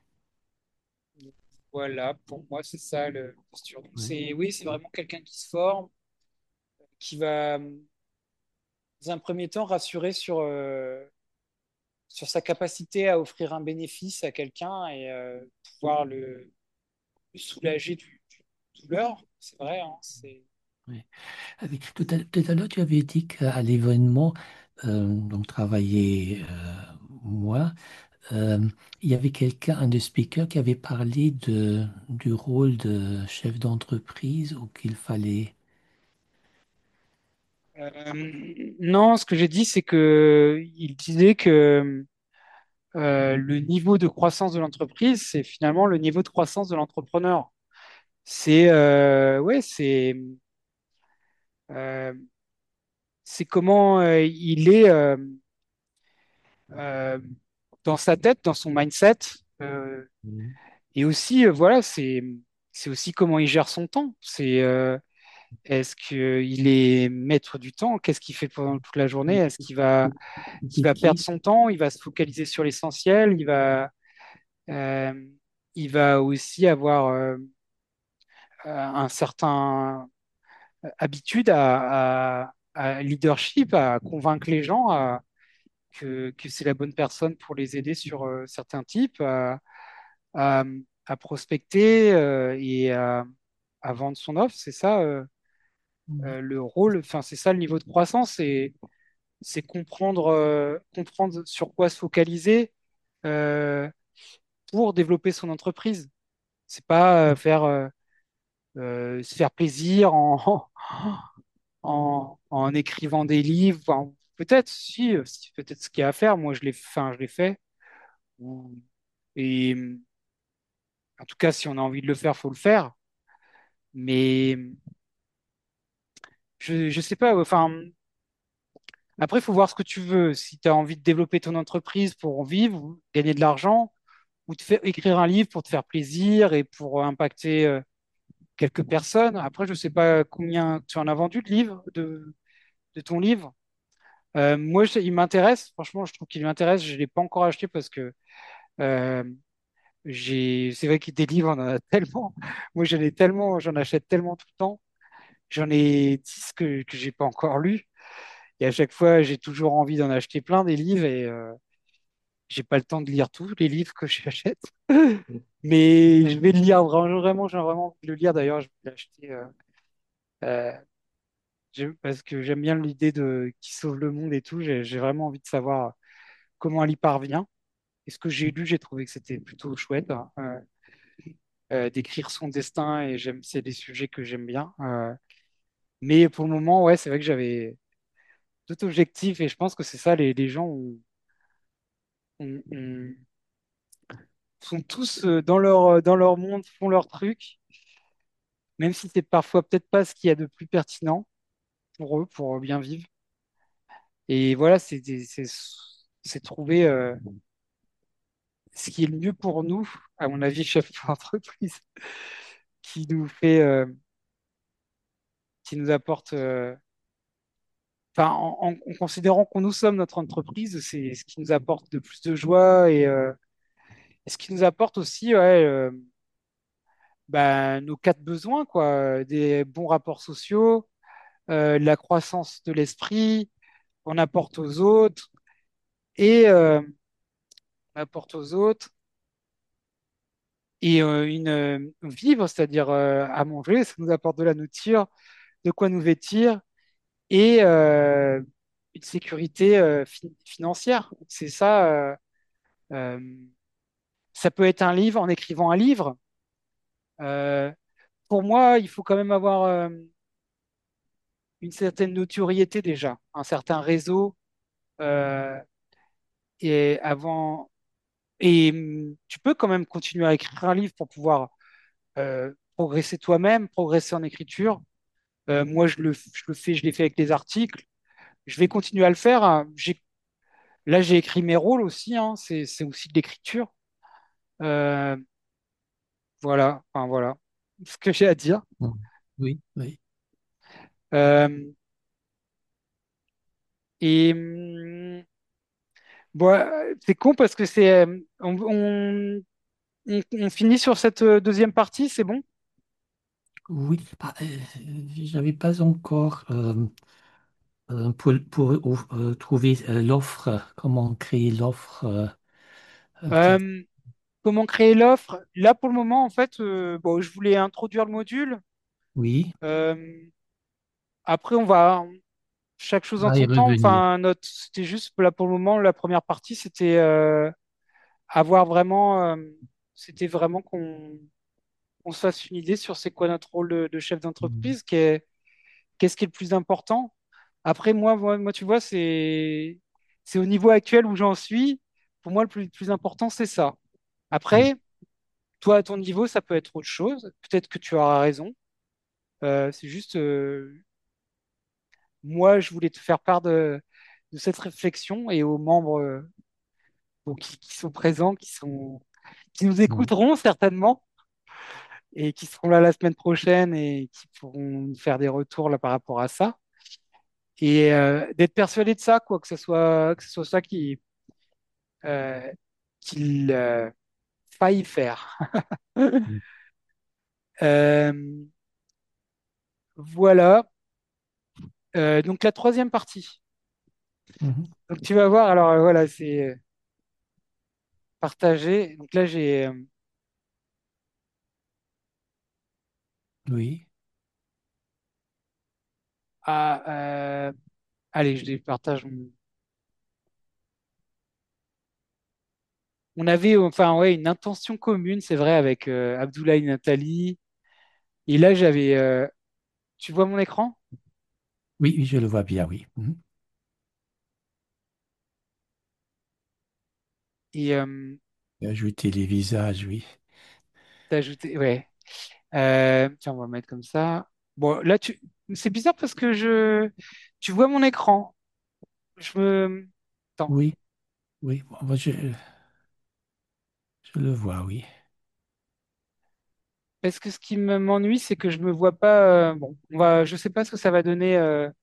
Voilà, pour moi, c'est ça le posture. Oui. Oui, c'est vraiment quelqu'un qui se forme, qui va, dans un premier temps, rassurer sur sa capacité à offrir un bénéfice à quelqu'un et pouvoir le soulager du douleur. C'est vrai, hein, Oui. Ah oui, tout à l'heure, tu avais dit qu'à l'événement, donc travailler moi, euh, il y avait quelqu'un, un des speakers, qui avait parlé du rôle de chef d'entreprise ou qu'il fallait. non, ce que j'ai dit, c'est que il disait que le niveau de croissance de l'entreprise, c'est finalement le niveau de croissance de l'entrepreneur. Ouais, euh, c'est comment il est euh, dans sa tête, dans son mindset, euh, Mhm. et aussi voilà, c'est aussi comment il gère son temps. Est-ce qu'il est maître du temps? Qu'est-ce qu'il fait pendant toute la journée? Est-ce qu'il C'est va perdre qui? son temps? Il va se focaliser sur l'essentiel? Euh, il va aussi avoir un certain habitude à leadership, à convaincre les gens que c'est la bonne personne pour les aider sur certains types, à, à prospecter à vendre son offre. C'est ça Mhm. le rôle, enfin, c'est ça le niveau de croissance, c'est comprendre sur quoi se focaliser euh, pour développer son entreprise. C'est pas se faire plaisir en écrivant des livres. Enfin, peut-être, si, peut-être ce qu'il y a à faire. Moi, je l'ai fait. Ou- Et en tout cas, si on a envie de le faire, faut le faire. Mais je sais pas. Enfin, après, il faut voir ce que tu veux. Si tu as envie de développer ton entreprise pour en vivre, ou gagner de l'argent, ou te faire écrire un livre pour te faire plaisir et pour impacter quelques personnes. Après, je sais pas combien tu en as vendu de livres, de ton livre. Moi, il m'intéresse. Franchement, je trouve qu'il m'intéresse. Je ne l'ai pas encore acheté parce que euh, c'est vrai que des livres, on en a tellement. Moi, j'en achète tellement tout le temps. J'en ai 10 que j'ai pas encore lus. Et à chaque fois, j'ai toujours envie d'en acheter plein des livres et j'ai pas le temps de lire tous les livres que j'achète. Mais je vais le lire vraiment, j'ai vraiment envie de le lire. D'ailleurs, je vais l'acheter euh, parce que j'aime bien l'idée de qui sauve le monde et tout. J'ai vraiment envie de savoir comment elle y parvient. Et ce que j'ai lu, j'ai trouvé que c'était plutôt chouette, hein, d'écrire son destin et c'est des sujets que j'aime bien. Mais pour le moment, ouais, c'est vrai que j'avais d'autres objectifs et je pense que c'est ça, les gens ont- sont tous dans leur monde, font leur truc, même si c'est parfois peut-être pas ce qu'il y a de plus pertinent pour eux, pour bien vivre. Et voilà, c'est trouver ce qui est le mieux pour nous, à mon avis, chef d'entreprise, qui nous fait, qui nous apporte, enfin, en considérant qu'on nous sommes notre entreprise, c'est ce qui nous apporte de plus de joie et ce qui nous apporte aussi, ouais, bah, nos quatre besoins, quoi, des bons rapports sociaux, de la croissance de l'esprit, on apporte aux autres et on apporte aux autres et vivre, c'est-à-dire à manger, ça nous apporte de la nourriture, de quoi nous vêtir et une sécurité financière. C'est ça. Euh, Ça peut être un livre, en écrivant un livre. Euh, pour moi, il faut quand même avoir une certaine notoriété déjà, un certain réseau euh, et avant. Et tu peux quand même continuer à écrire un livre pour pouvoir progresser toi-même, progresser en écriture. Moi, je le fais, je l'ai fait avec les articles. Je vais continuer à le faire, hein. Là, j'ai écrit mes rôles aussi, hein. C'est aussi de l'écriture. Euh, voilà, enfin voilà ce que j'ai à dire. Mhm. Oui, oui. Euh, et bon, c'est con parce que on finit sur cette deuxième partie, c'est bon? Oui, j'avais pas encore trouver l'offre, comment créer l'offre. Peut-être. Euh, Comment créer l'offre? Là, pour le moment, en fait, bon, je voulais introduire le module. Oui, Euh, Après, on va chaque chose on en va y son temps. revenir. Enfin, c'était juste là pour le moment, la première partie, c'était avoir vraiment, c'était vraiment qu'on se fasse une idée sur c'est quoi notre rôle de chef Mhm. d'entreprise, qu'est-ce qui est le plus important. Après, moi, tu vois, c'est au niveau actuel où j'en suis. Pour moi, le plus important, c'est ça. Mhm. Après, toi, à ton niveau, ça peut être autre chose. Peut-être que tu auras raison. C'est juste, moi, je voulais te faire part de cette réflexion et aux membres bon, qui sont présents, qui nous Mhm. écouteront certainement et qui seront là la semaine prochaine et qui pourront nous faire des retours là par rapport à ça. Et d'être persuadé de ça, quoi, que ce soit ça euh, qu'il faille faire. Euh, voilà. Donc la troisième partie. Mhm. Donc tu vas voir, alors voilà, c'est partagé. Donc là, j'ai Oui, ah, allez, je les partage. On avait enfin ouais une intention commune, c'est vrai, avec Abdoulaye et Nathalie. Et là, j'avais, tu vois mon écran? oui, oui, je le vois bien, oui. Mhm. Et Ajouter les visages, oui. t'as ajouté, ouais. Tiens, on va mettre comme ça. Bon, là, c'est bizarre parce que tu vois mon écran. Je me, attends, Oui, oui, bon, moi, je le vois, oui. parce que ce qui m'ennuie, c'est que je me vois pas. Bon, je sais pas ce que ça va donner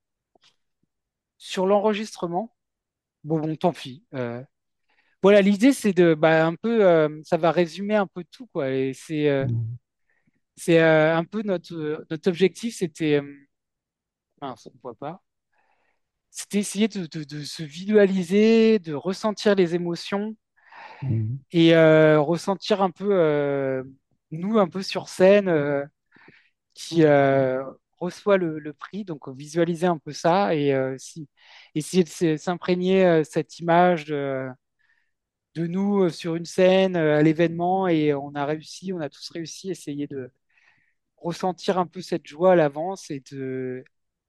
sur l'enregistrement. Bon, tant pis. Voilà, l'idée, c'est de, bah, un peu, ça va résumer un peu tout, quoi. Et Mhm. c'est un peu notre objectif, c'était, mince, on ne voit pas. C'était essayer de se visualiser, de ressentir les émotions Mhm. et ressentir un peu, nous, un peu sur scène, qui reçoit le prix, donc visualiser un peu ça et essayer de s'imprégner cette image de nous sur une scène à l'événement et on a réussi, on a tous réussi, essayer de ressentir un peu cette joie à l'avance et de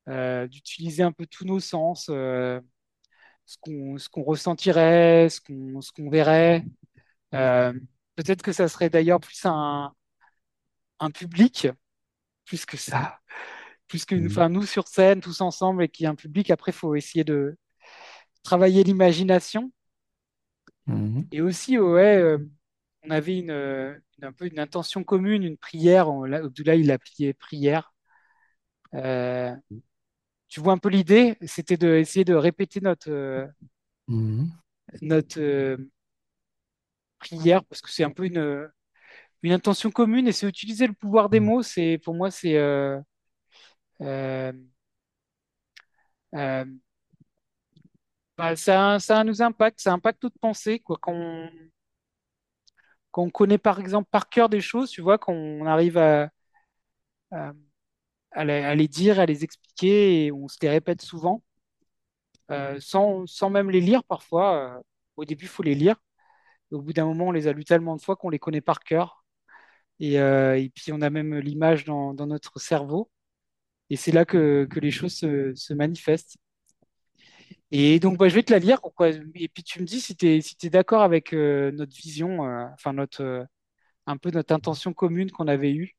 d'utiliser un peu tous nos sens, ce qu'on ressentirait, ce qu'on verrait. Euh, Peut-être que ça serait d'ailleurs plus un public, plus que ça, plus que Mhm. enfin, nous sur scène, tous ensemble, et qu'il y ait un public. Après, il faut essayer de travailler l'imagination. Mhm. Et aussi, ouais, on avait un peu une intention commune, une prière. Abdoulaye, il l'appelait prière. Euh, Tu vois un peu l'idée, c'était d'essayer de répéter Mhm. notre prière, parce que c'est un peu une intention commune, et c'est utiliser le pouvoir des mots. C'est, pour moi, c'est euh, euh, bah, ça nous impacte, ça impacte notre pensée, quoi. Quand on connaît par exemple par cœur des choses, tu vois, quand on arrive à, à les dire, à les expliquer, et on se les répète souvent, sans même les lire parfois. Au début, il faut les lire. Au bout d'un moment, on les a lus tellement de fois qu'on les connaît par cœur. Et puis, on a même l'image dans notre cerveau. Et c'est là que les choses se manifestent. Et donc, bah, je vais te la lire, quoi. Et puis, tu me dis si t'es d'accord avec notre vision, enfin, un peu notre intention commune qu'on avait eue.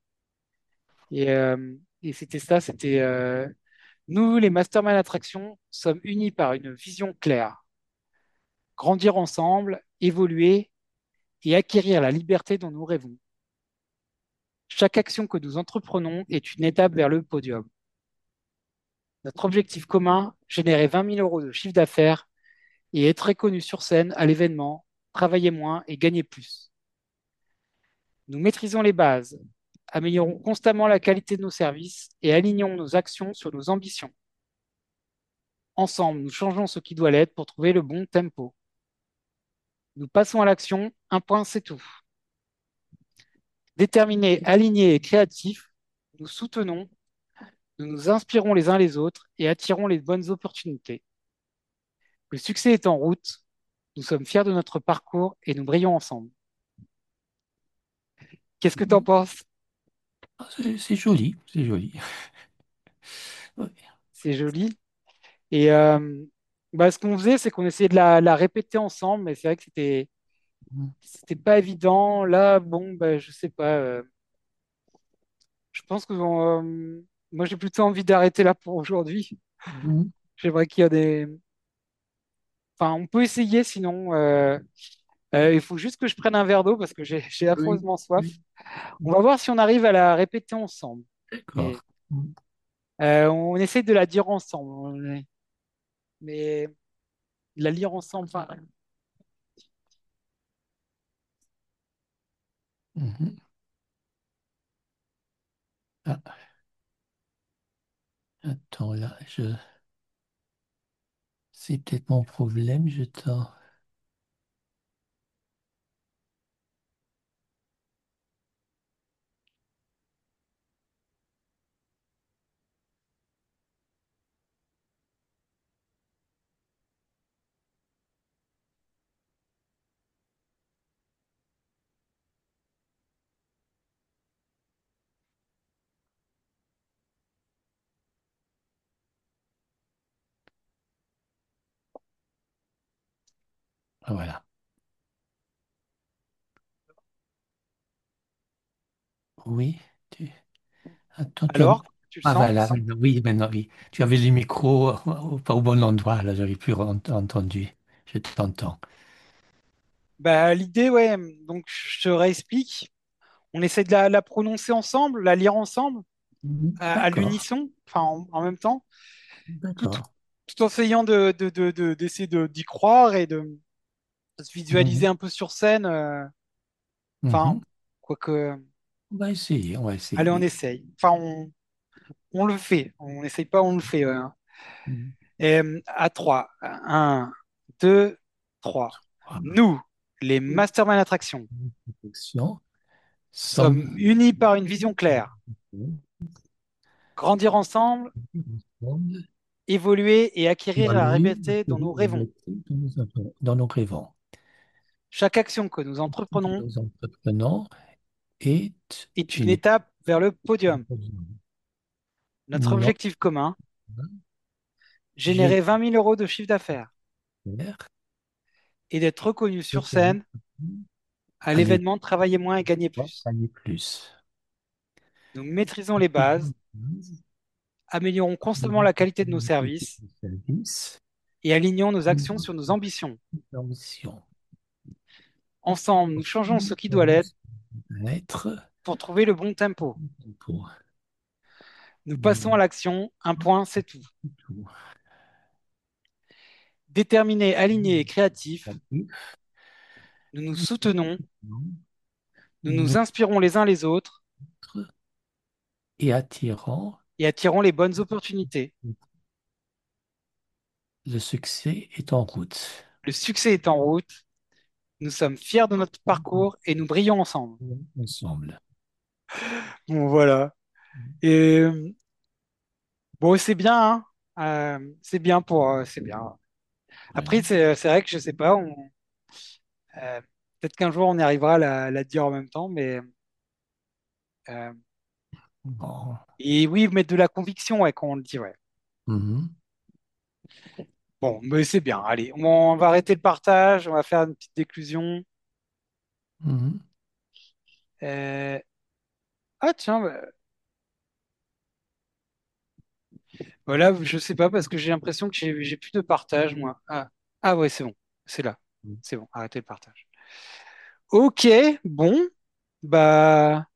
Et c'était ça, c'était nous, les Mastermind Attraction, sommes unis par une vision claire. Grandir ensemble, évoluer et acquérir la liberté dont nous rêvons. Chaque action que nous entreprenons est une étape vers le podium. Notre objectif commun, générer 20 000 euros de chiffre d'affaires et être reconnu sur scène à l'événement, travailler moins et gagner plus. Nous maîtrisons les bases, améliorons constamment la qualité de nos services et alignons nos actions sur nos ambitions. Ensemble, nous changeons ce qui doit l'être pour trouver le bon tempo. Nous passons à l'action, un point c'est tout. Déterminés, alignés et créatifs, nous soutenons, nous nous inspirons les uns les autres et attirons les bonnes opportunités. Le succès est en route, nous sommes fiers de notre parcours et nous brillons ensemble. Qu'est-ce que tu en Mhm. penses? Ah, c'est joli, c'est joli. Oui. C'est joli. Et bah, ce qu'on faisait, c'est qu'on essayait de la répéter ensemble, mais c'est vrai que c'était pas évident. Là, bon, bah, je sais pas. Je pense que moi, j'ai plutôt envie d'arrêter là pour aujourd'hui. Mhm. J'aimerais qu'il y a des. Enfin, on peut essayer, sinon. Il faut juste que je prenne un verre d'eau parce que j'ai Oui, affreusement soif. oui. On va voir si on arrive à la répéter ensemble. D'accord. Mais on essaie de la dire ensemble. Mais la lire ensemble. Enfin, Mhm. Ah, attends, là, c'est peut-être mon problème, je t'en... Ah, voilà. Oui, attends, alors, tu le Ah, sens? voilà, oui, maintenant, oui. Tu avais le micro pas au bon endroit, là, j'avais plus entendu. Je t'entends. Bah, l'idée, ouais, donc je te réexplique. On essaie de la prononcer ensemble, la lire ensemble, Mhm. à D'accord, l'unisson, enfin en même temps, tout, d'accord. tout en essayant d'essayer d'y croire et de se visualiser Mhm. un peu sur scène. Enfin, Mhm. quoique, On va allez, on essayer. essaye. Enfin, on le fait. On n'essaye pas, on le fait. Ouais. Mhm. Et, à 3. Un, 2, 3. Ah, Nous, les Mastermind Attraction, réflexion, sommes somme, unis par une vision claire. Grandir ensemble, évoluer et acquérir la évaluer liberté dont nous rêvons. dans nos rêvons. Chaque action que nous entreprenons Nous entreprenons est est une une étape vers le podium. Notre étape. objectif commun, générer 20 000 euros de chiffre d'affaires Génère et d'être reconnu sur reconnu scène à à l'événement Travailler moins et gagner plus. gagner plus. Nous maîtrisons les bases, améliorons constamment la qualité de nos services Service, et alignons nos actions sur nos ambitions. ambition. Ensemble, nous changeons ce qui doit l'être Être pour trouver le bon tempo. pour Nous passons à l'action, un point, c'est tout. tout. Déterminés, alignés et créatifs, nous nous soutenons, nous nous inspirons les uns les autres Et attirant, et attirons les bonnes opportunités. le succès est en route. Le succès est en route, nous sommes fiers de notre parcours et nous brillons ensemble. Ensemble. Bon, voilà. Et bon, c'est bien, hein. C'est bien c'est bien. Après, Oui. c'est vrai que je sais pas, euh, peut-être qu'un jour on y arrivera à la dire en même temps, mais euh, Bon. et oui, mettre de la conviction, ouais, quand on le dit, ouais. Mhm. Bon, mais c'est bien. Allez, on va arrêter le partage, on va faire une petite déclusion. Mhm. Euh, Ah tiens, voilà, je sais pas parce que j'ai l'impression que j'ai plus de partage, moi. Ah ouais, c'est bon, c'est là. C'est bon, arrêtez le partage. Ok, bon, bah,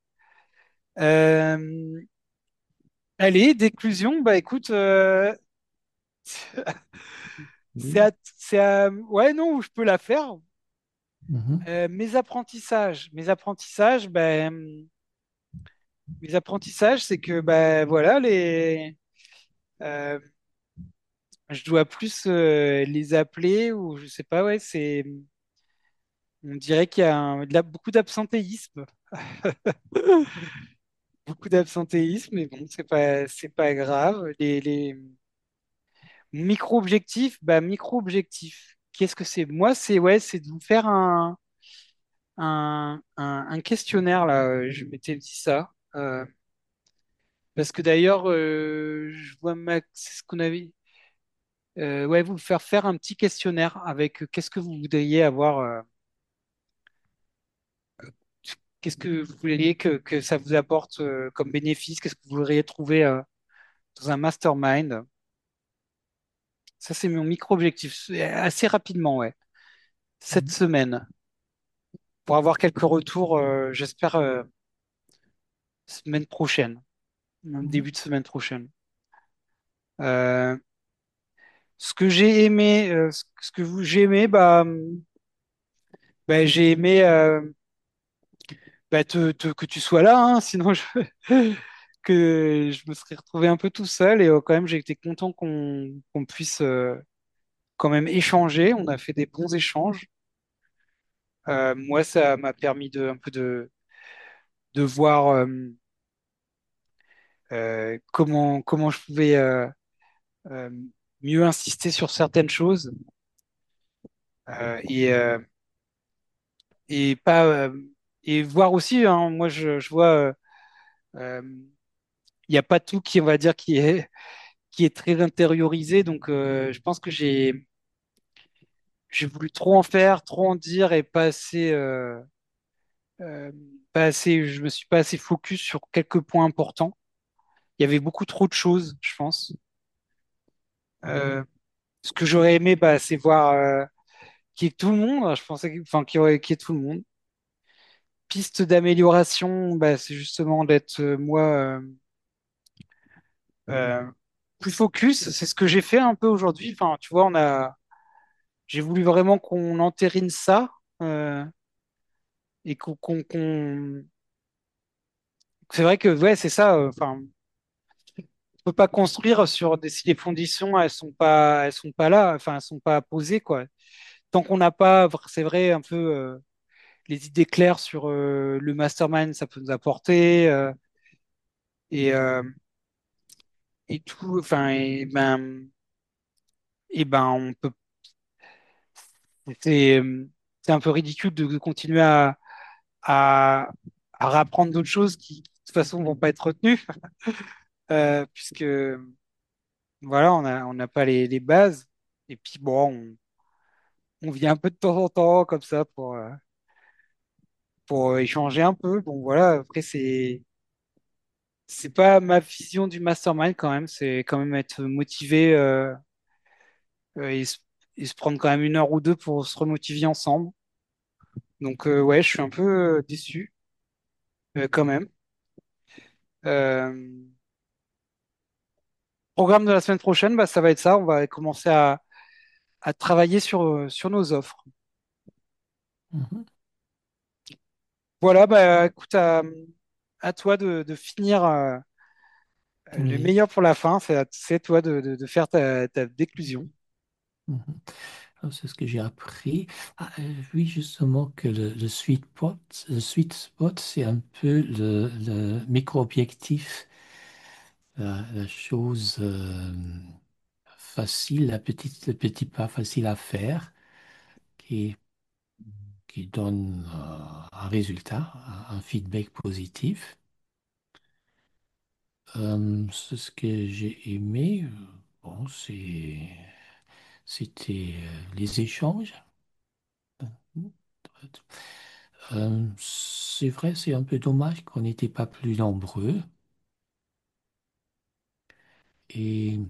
euh, allez, déclusion, bah écoute, Oui. ouais, non, je peux la faire. Mhm. Mes apprentissages, c'est que, bah voilà, euh, je dois plus les appeler ou je sais pas, ouais, on dirait qu'il y a beaucoup d'absentéisme. Beaucoup d'absentéisme, mais bon, c'est pas grave. Micro-objectifs, bah, micro-objectifs. Qu'est-ce que c'est? Moi, ouais, c'est de vous faire un questionnaire, là. Je m'étais dit ça. Parce que d'ailleurs, je vois c'est ce qu'on avait. Ouais, vous faire faire un petit questionnaire avec qu'est-ce que vous voudriez avoir, qu'est-ce que vous voudriez que ça vous apporte comme bénéfice, qu'est-ce que vous voudriez trouver dans un mastermind. Ça, c'est mon micro-objectif. C'est assez rapidement, ouais. Cette Mhm. semaine, pour avoir quelques retours, j'espère, semaine prochaine, Mhm. début de semaine prochaine. Euh, Ce que j'ai aimé, j'ai aimé, j'ai aimé que tu sois là, hein, sinon que je me serais retrouvé un peu tout seul et quand même j'ai été content qu'on puisse quand même échanger. On a fait des bons échanges. Moi, ça m'a permis un peu de voir comment je pouvais euh, mieux insister sur certaines choses euh, et, euh, et pas et voir aussi, hein, moi je vois euh, il n'y a pas tout qui on va dire qui est très intériorisé, donc je pense que j'ai voulu trop en faire, trop en dire et euh, pas assez, je me suis pas assez focus sur quelques points importants. Il y avait beaucoup trop de choses, je pense. Euh, Ce que j'aurais aimé, c'est voir qui est tout le monde. Je pensais enfin, qui est tout le monde. Piste d'amélioration, c'est justement d'être moi euh, plus focus. C'est ce que j'ai fait un peu aujourd'hui. Enfin, tu vois, j'ai voulu vraiment qu'on entérine ça et c'est vrai que ouais, c'est ça. Enfin, on peut pas construire si les conditions elles sont pas là. Enfin, elles sont pas posées quoi. Tant qu'on n'a pas, c'est vrai, un peu les idées claires sur le mastermind, ça peut nous apporter et et tout. Enfin, on peut. C'est c'est un peu ridicule de continuer à, à réapprendre d'autres choses qui, de toute façon, vont pas être retenues, puisque voilà, on n'a pas les bases. Et puis bon, on vient un peu de temps en temps comme ça pour échanger un peu. Bon, voilà, après, c'est pas ma vision du mastermind quand même. C'est quand même être motivé euh, et, se, et se prendre quand même une heure ou deux pour se remotiver ensemble. Donc, ouais, je suis un peu déçu quand même. Euh, Programme de la semaine prochaine, bah, ça va être ça. On va commencer à travailler sur nos offres. Mhm. Voilà, bah, écoute, à toi de finir le Oui. meilleur pour la fin. C'est à toi de faire ta déclusion. Mhm. Alors, c'est ce que j'ai appris. Ah, oui, justement, que le sweet spot, c'est un peu le micro-objectif, la chose facile, le petit pas facile à faire qui, qui donne un résultat, un feedback positif. C'est ce que j'ai aimé. Bon, c'était les échanges. C'est vrai, c'est un peu dommage qu'on n'était pas plus nombreux. Et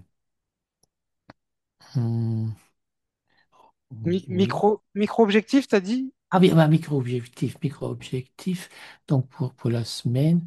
hum, oui. Micro-objectif, t'as dit? Ah oui, bah, micro-objectif, micro-objectif. Donc pour la semaine,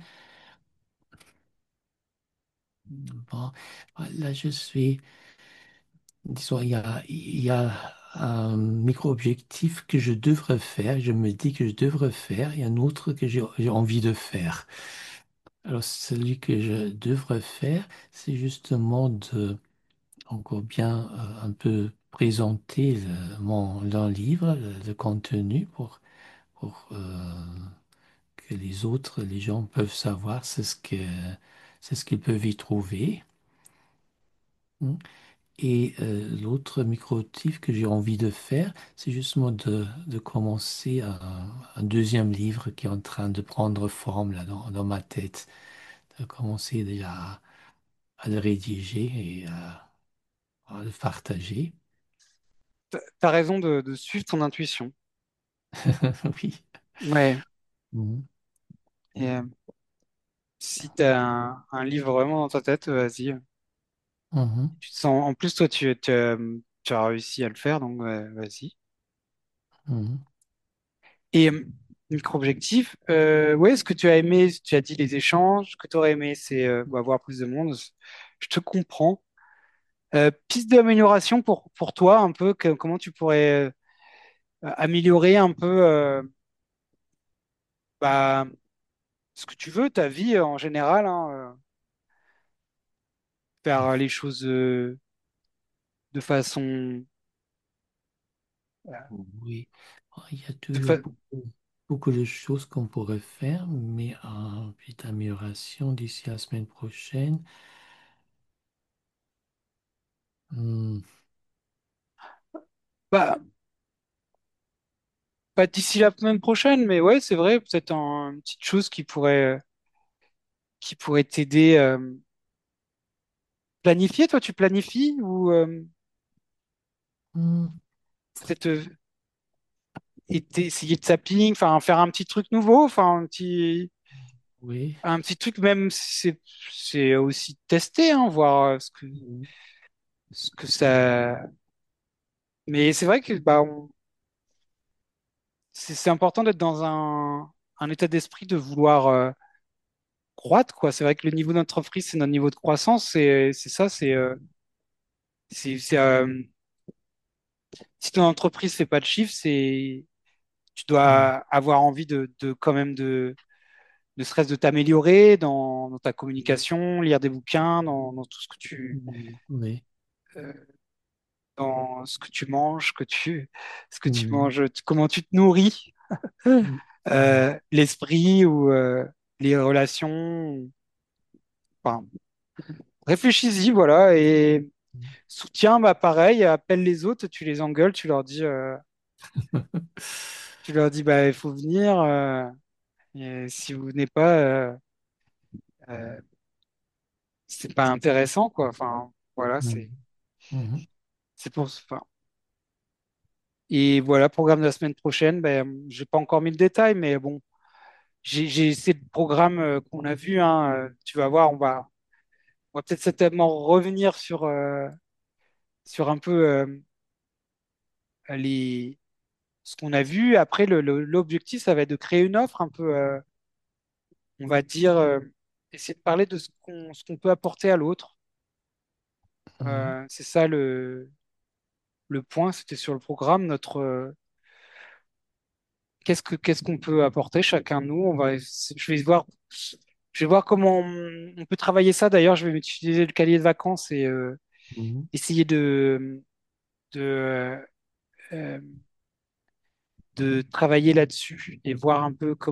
bon, là je suis, disons, il y a un micro-objectif que je devrais faire. Je me dis que je devrais faire et un autre que j'ai envie de faire. Alors celui que je devrais faire, c'est justement de encore bien un peu présenter mon livre, le contenu pour que les autres, les gens peuvent savoir c'est ce qu'ils peuvent y trouver. Mm. Et l'autre micro-motif que j'ai envie de faire, c'est justement de commencer un deuxième livre qui est en train de prendre forme là, dans ma tête, de commencer déjà à le rédiger et à le partager. T'as raison de suivre ton intuition. Oui. Ouais. Mhm. Et, si t'as un livre vraiment dans ta tête, vas-y. Mhm. Tu te sens, en plus, toi, tu as réussi à le faire, donc vas-y. Mhm. Et micro-objectif, ouais, ce que tu as aimé, tu as dit les échanges, ce que tu aurais aimé, c'est bah, voir plus de monde. Je te comprends. Piste d'amélioration pour toi, un peu, comment tu pourrais améliorer un peu bah, ce que tu veux, ta vie en général, hein, faire les choses de façon, Oui, il y a de toujours fa- beaucoup de choses qu'on pourrait faire, mais une petite amélioration d'ici la semaine prochaine. Hmm, bah, pas d'ici la semaine prochaine, mais ouais, c'est vrai, peut-être une petite chose qui pourrait t'aider. Planifier, toi, tu planifies ou hmm, peut-être essayer de zapping, enfin faire un petit truc nouveau, enfin oui. un petit truc même, c'est aussi tester, hein, voir Hmm, ce que ça. Mais c'est vrai que bah, c'est important d'être dans un état d'esprit de vouloir croître, quoi. C'est vrai que le niveau d'entreprise, c'est notre niveau de croissance, c'est ça, c'est, si ton entreprise fait pas de chiffre, tu hmm, dois avoir envie de quand même ne serait-ce de t'améliorer dans ta oui. communication, lire des bouquins, dans tout ce que Hmm, oui. euh, dans ce que tu manges, ce que tu Hmm, manges, comment tu te nourris, hmm, hmm, l'esprit ou les relations. Enfin, réfléchis-y, voilà, et soutiens, bah pareil, appelle les autres, tu les engueules, tu leur dis, bah il faut venir. Et si vous venez pas, euh, c'est pas intéressant, quoi. Enfin. Voilà, Mhm. Mhm. c'est pour ça. Et voilà, programme de la semaine prochaine, ben, j'ai pas encore mis le détail, mais bon, j'ai essayé le programme qu'on a vu, hein, tu vas voir, on va peut-être certainement revenir sur un peu les, ce qu'on a vu. Après, l'objectif, ça va être de créer une offre un peu, on va dire, essayer de parler de ce qu'on peut apporter à l'autre. Mhm. C'est ça le point, c'était sur le programme, qu'est-ce qu'on peut apporter chacun de nous. Je vais voir comment on peut travailler ça. D'ailleurs, je vais utiliser le cahier de vacances et Mhm. essayer de, euh, de travailler là-dessus et voir un peu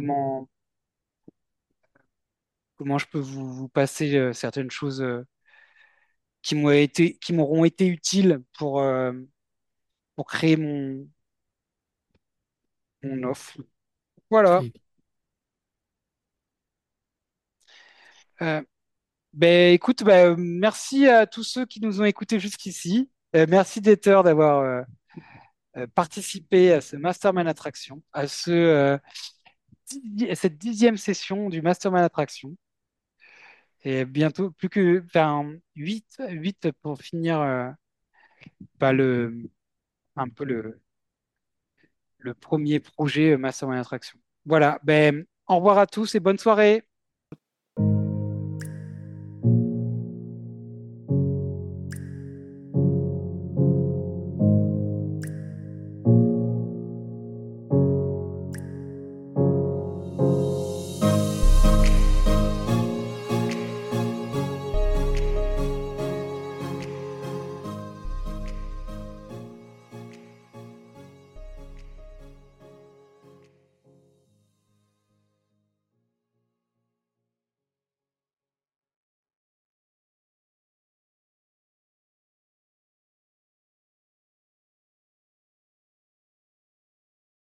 comment je peux vous passer certaines choses qui m'auront été utiles pour créer mon offre. Voilà. Très bien. Euh, Ben, écoute, ben, merci à tous ceux qui nous ont écoutés jusqu'ici. Merci Dieter d'avoir participé à ce Mastermind Attraction, à cette 10e session du Mastermind Attraction. Et bientôt, plus que enfin, 8 pour finir bah, un peu le premier projet Mastermind Attraction. Voilà, ben, au revoir à tous et bonne soirée.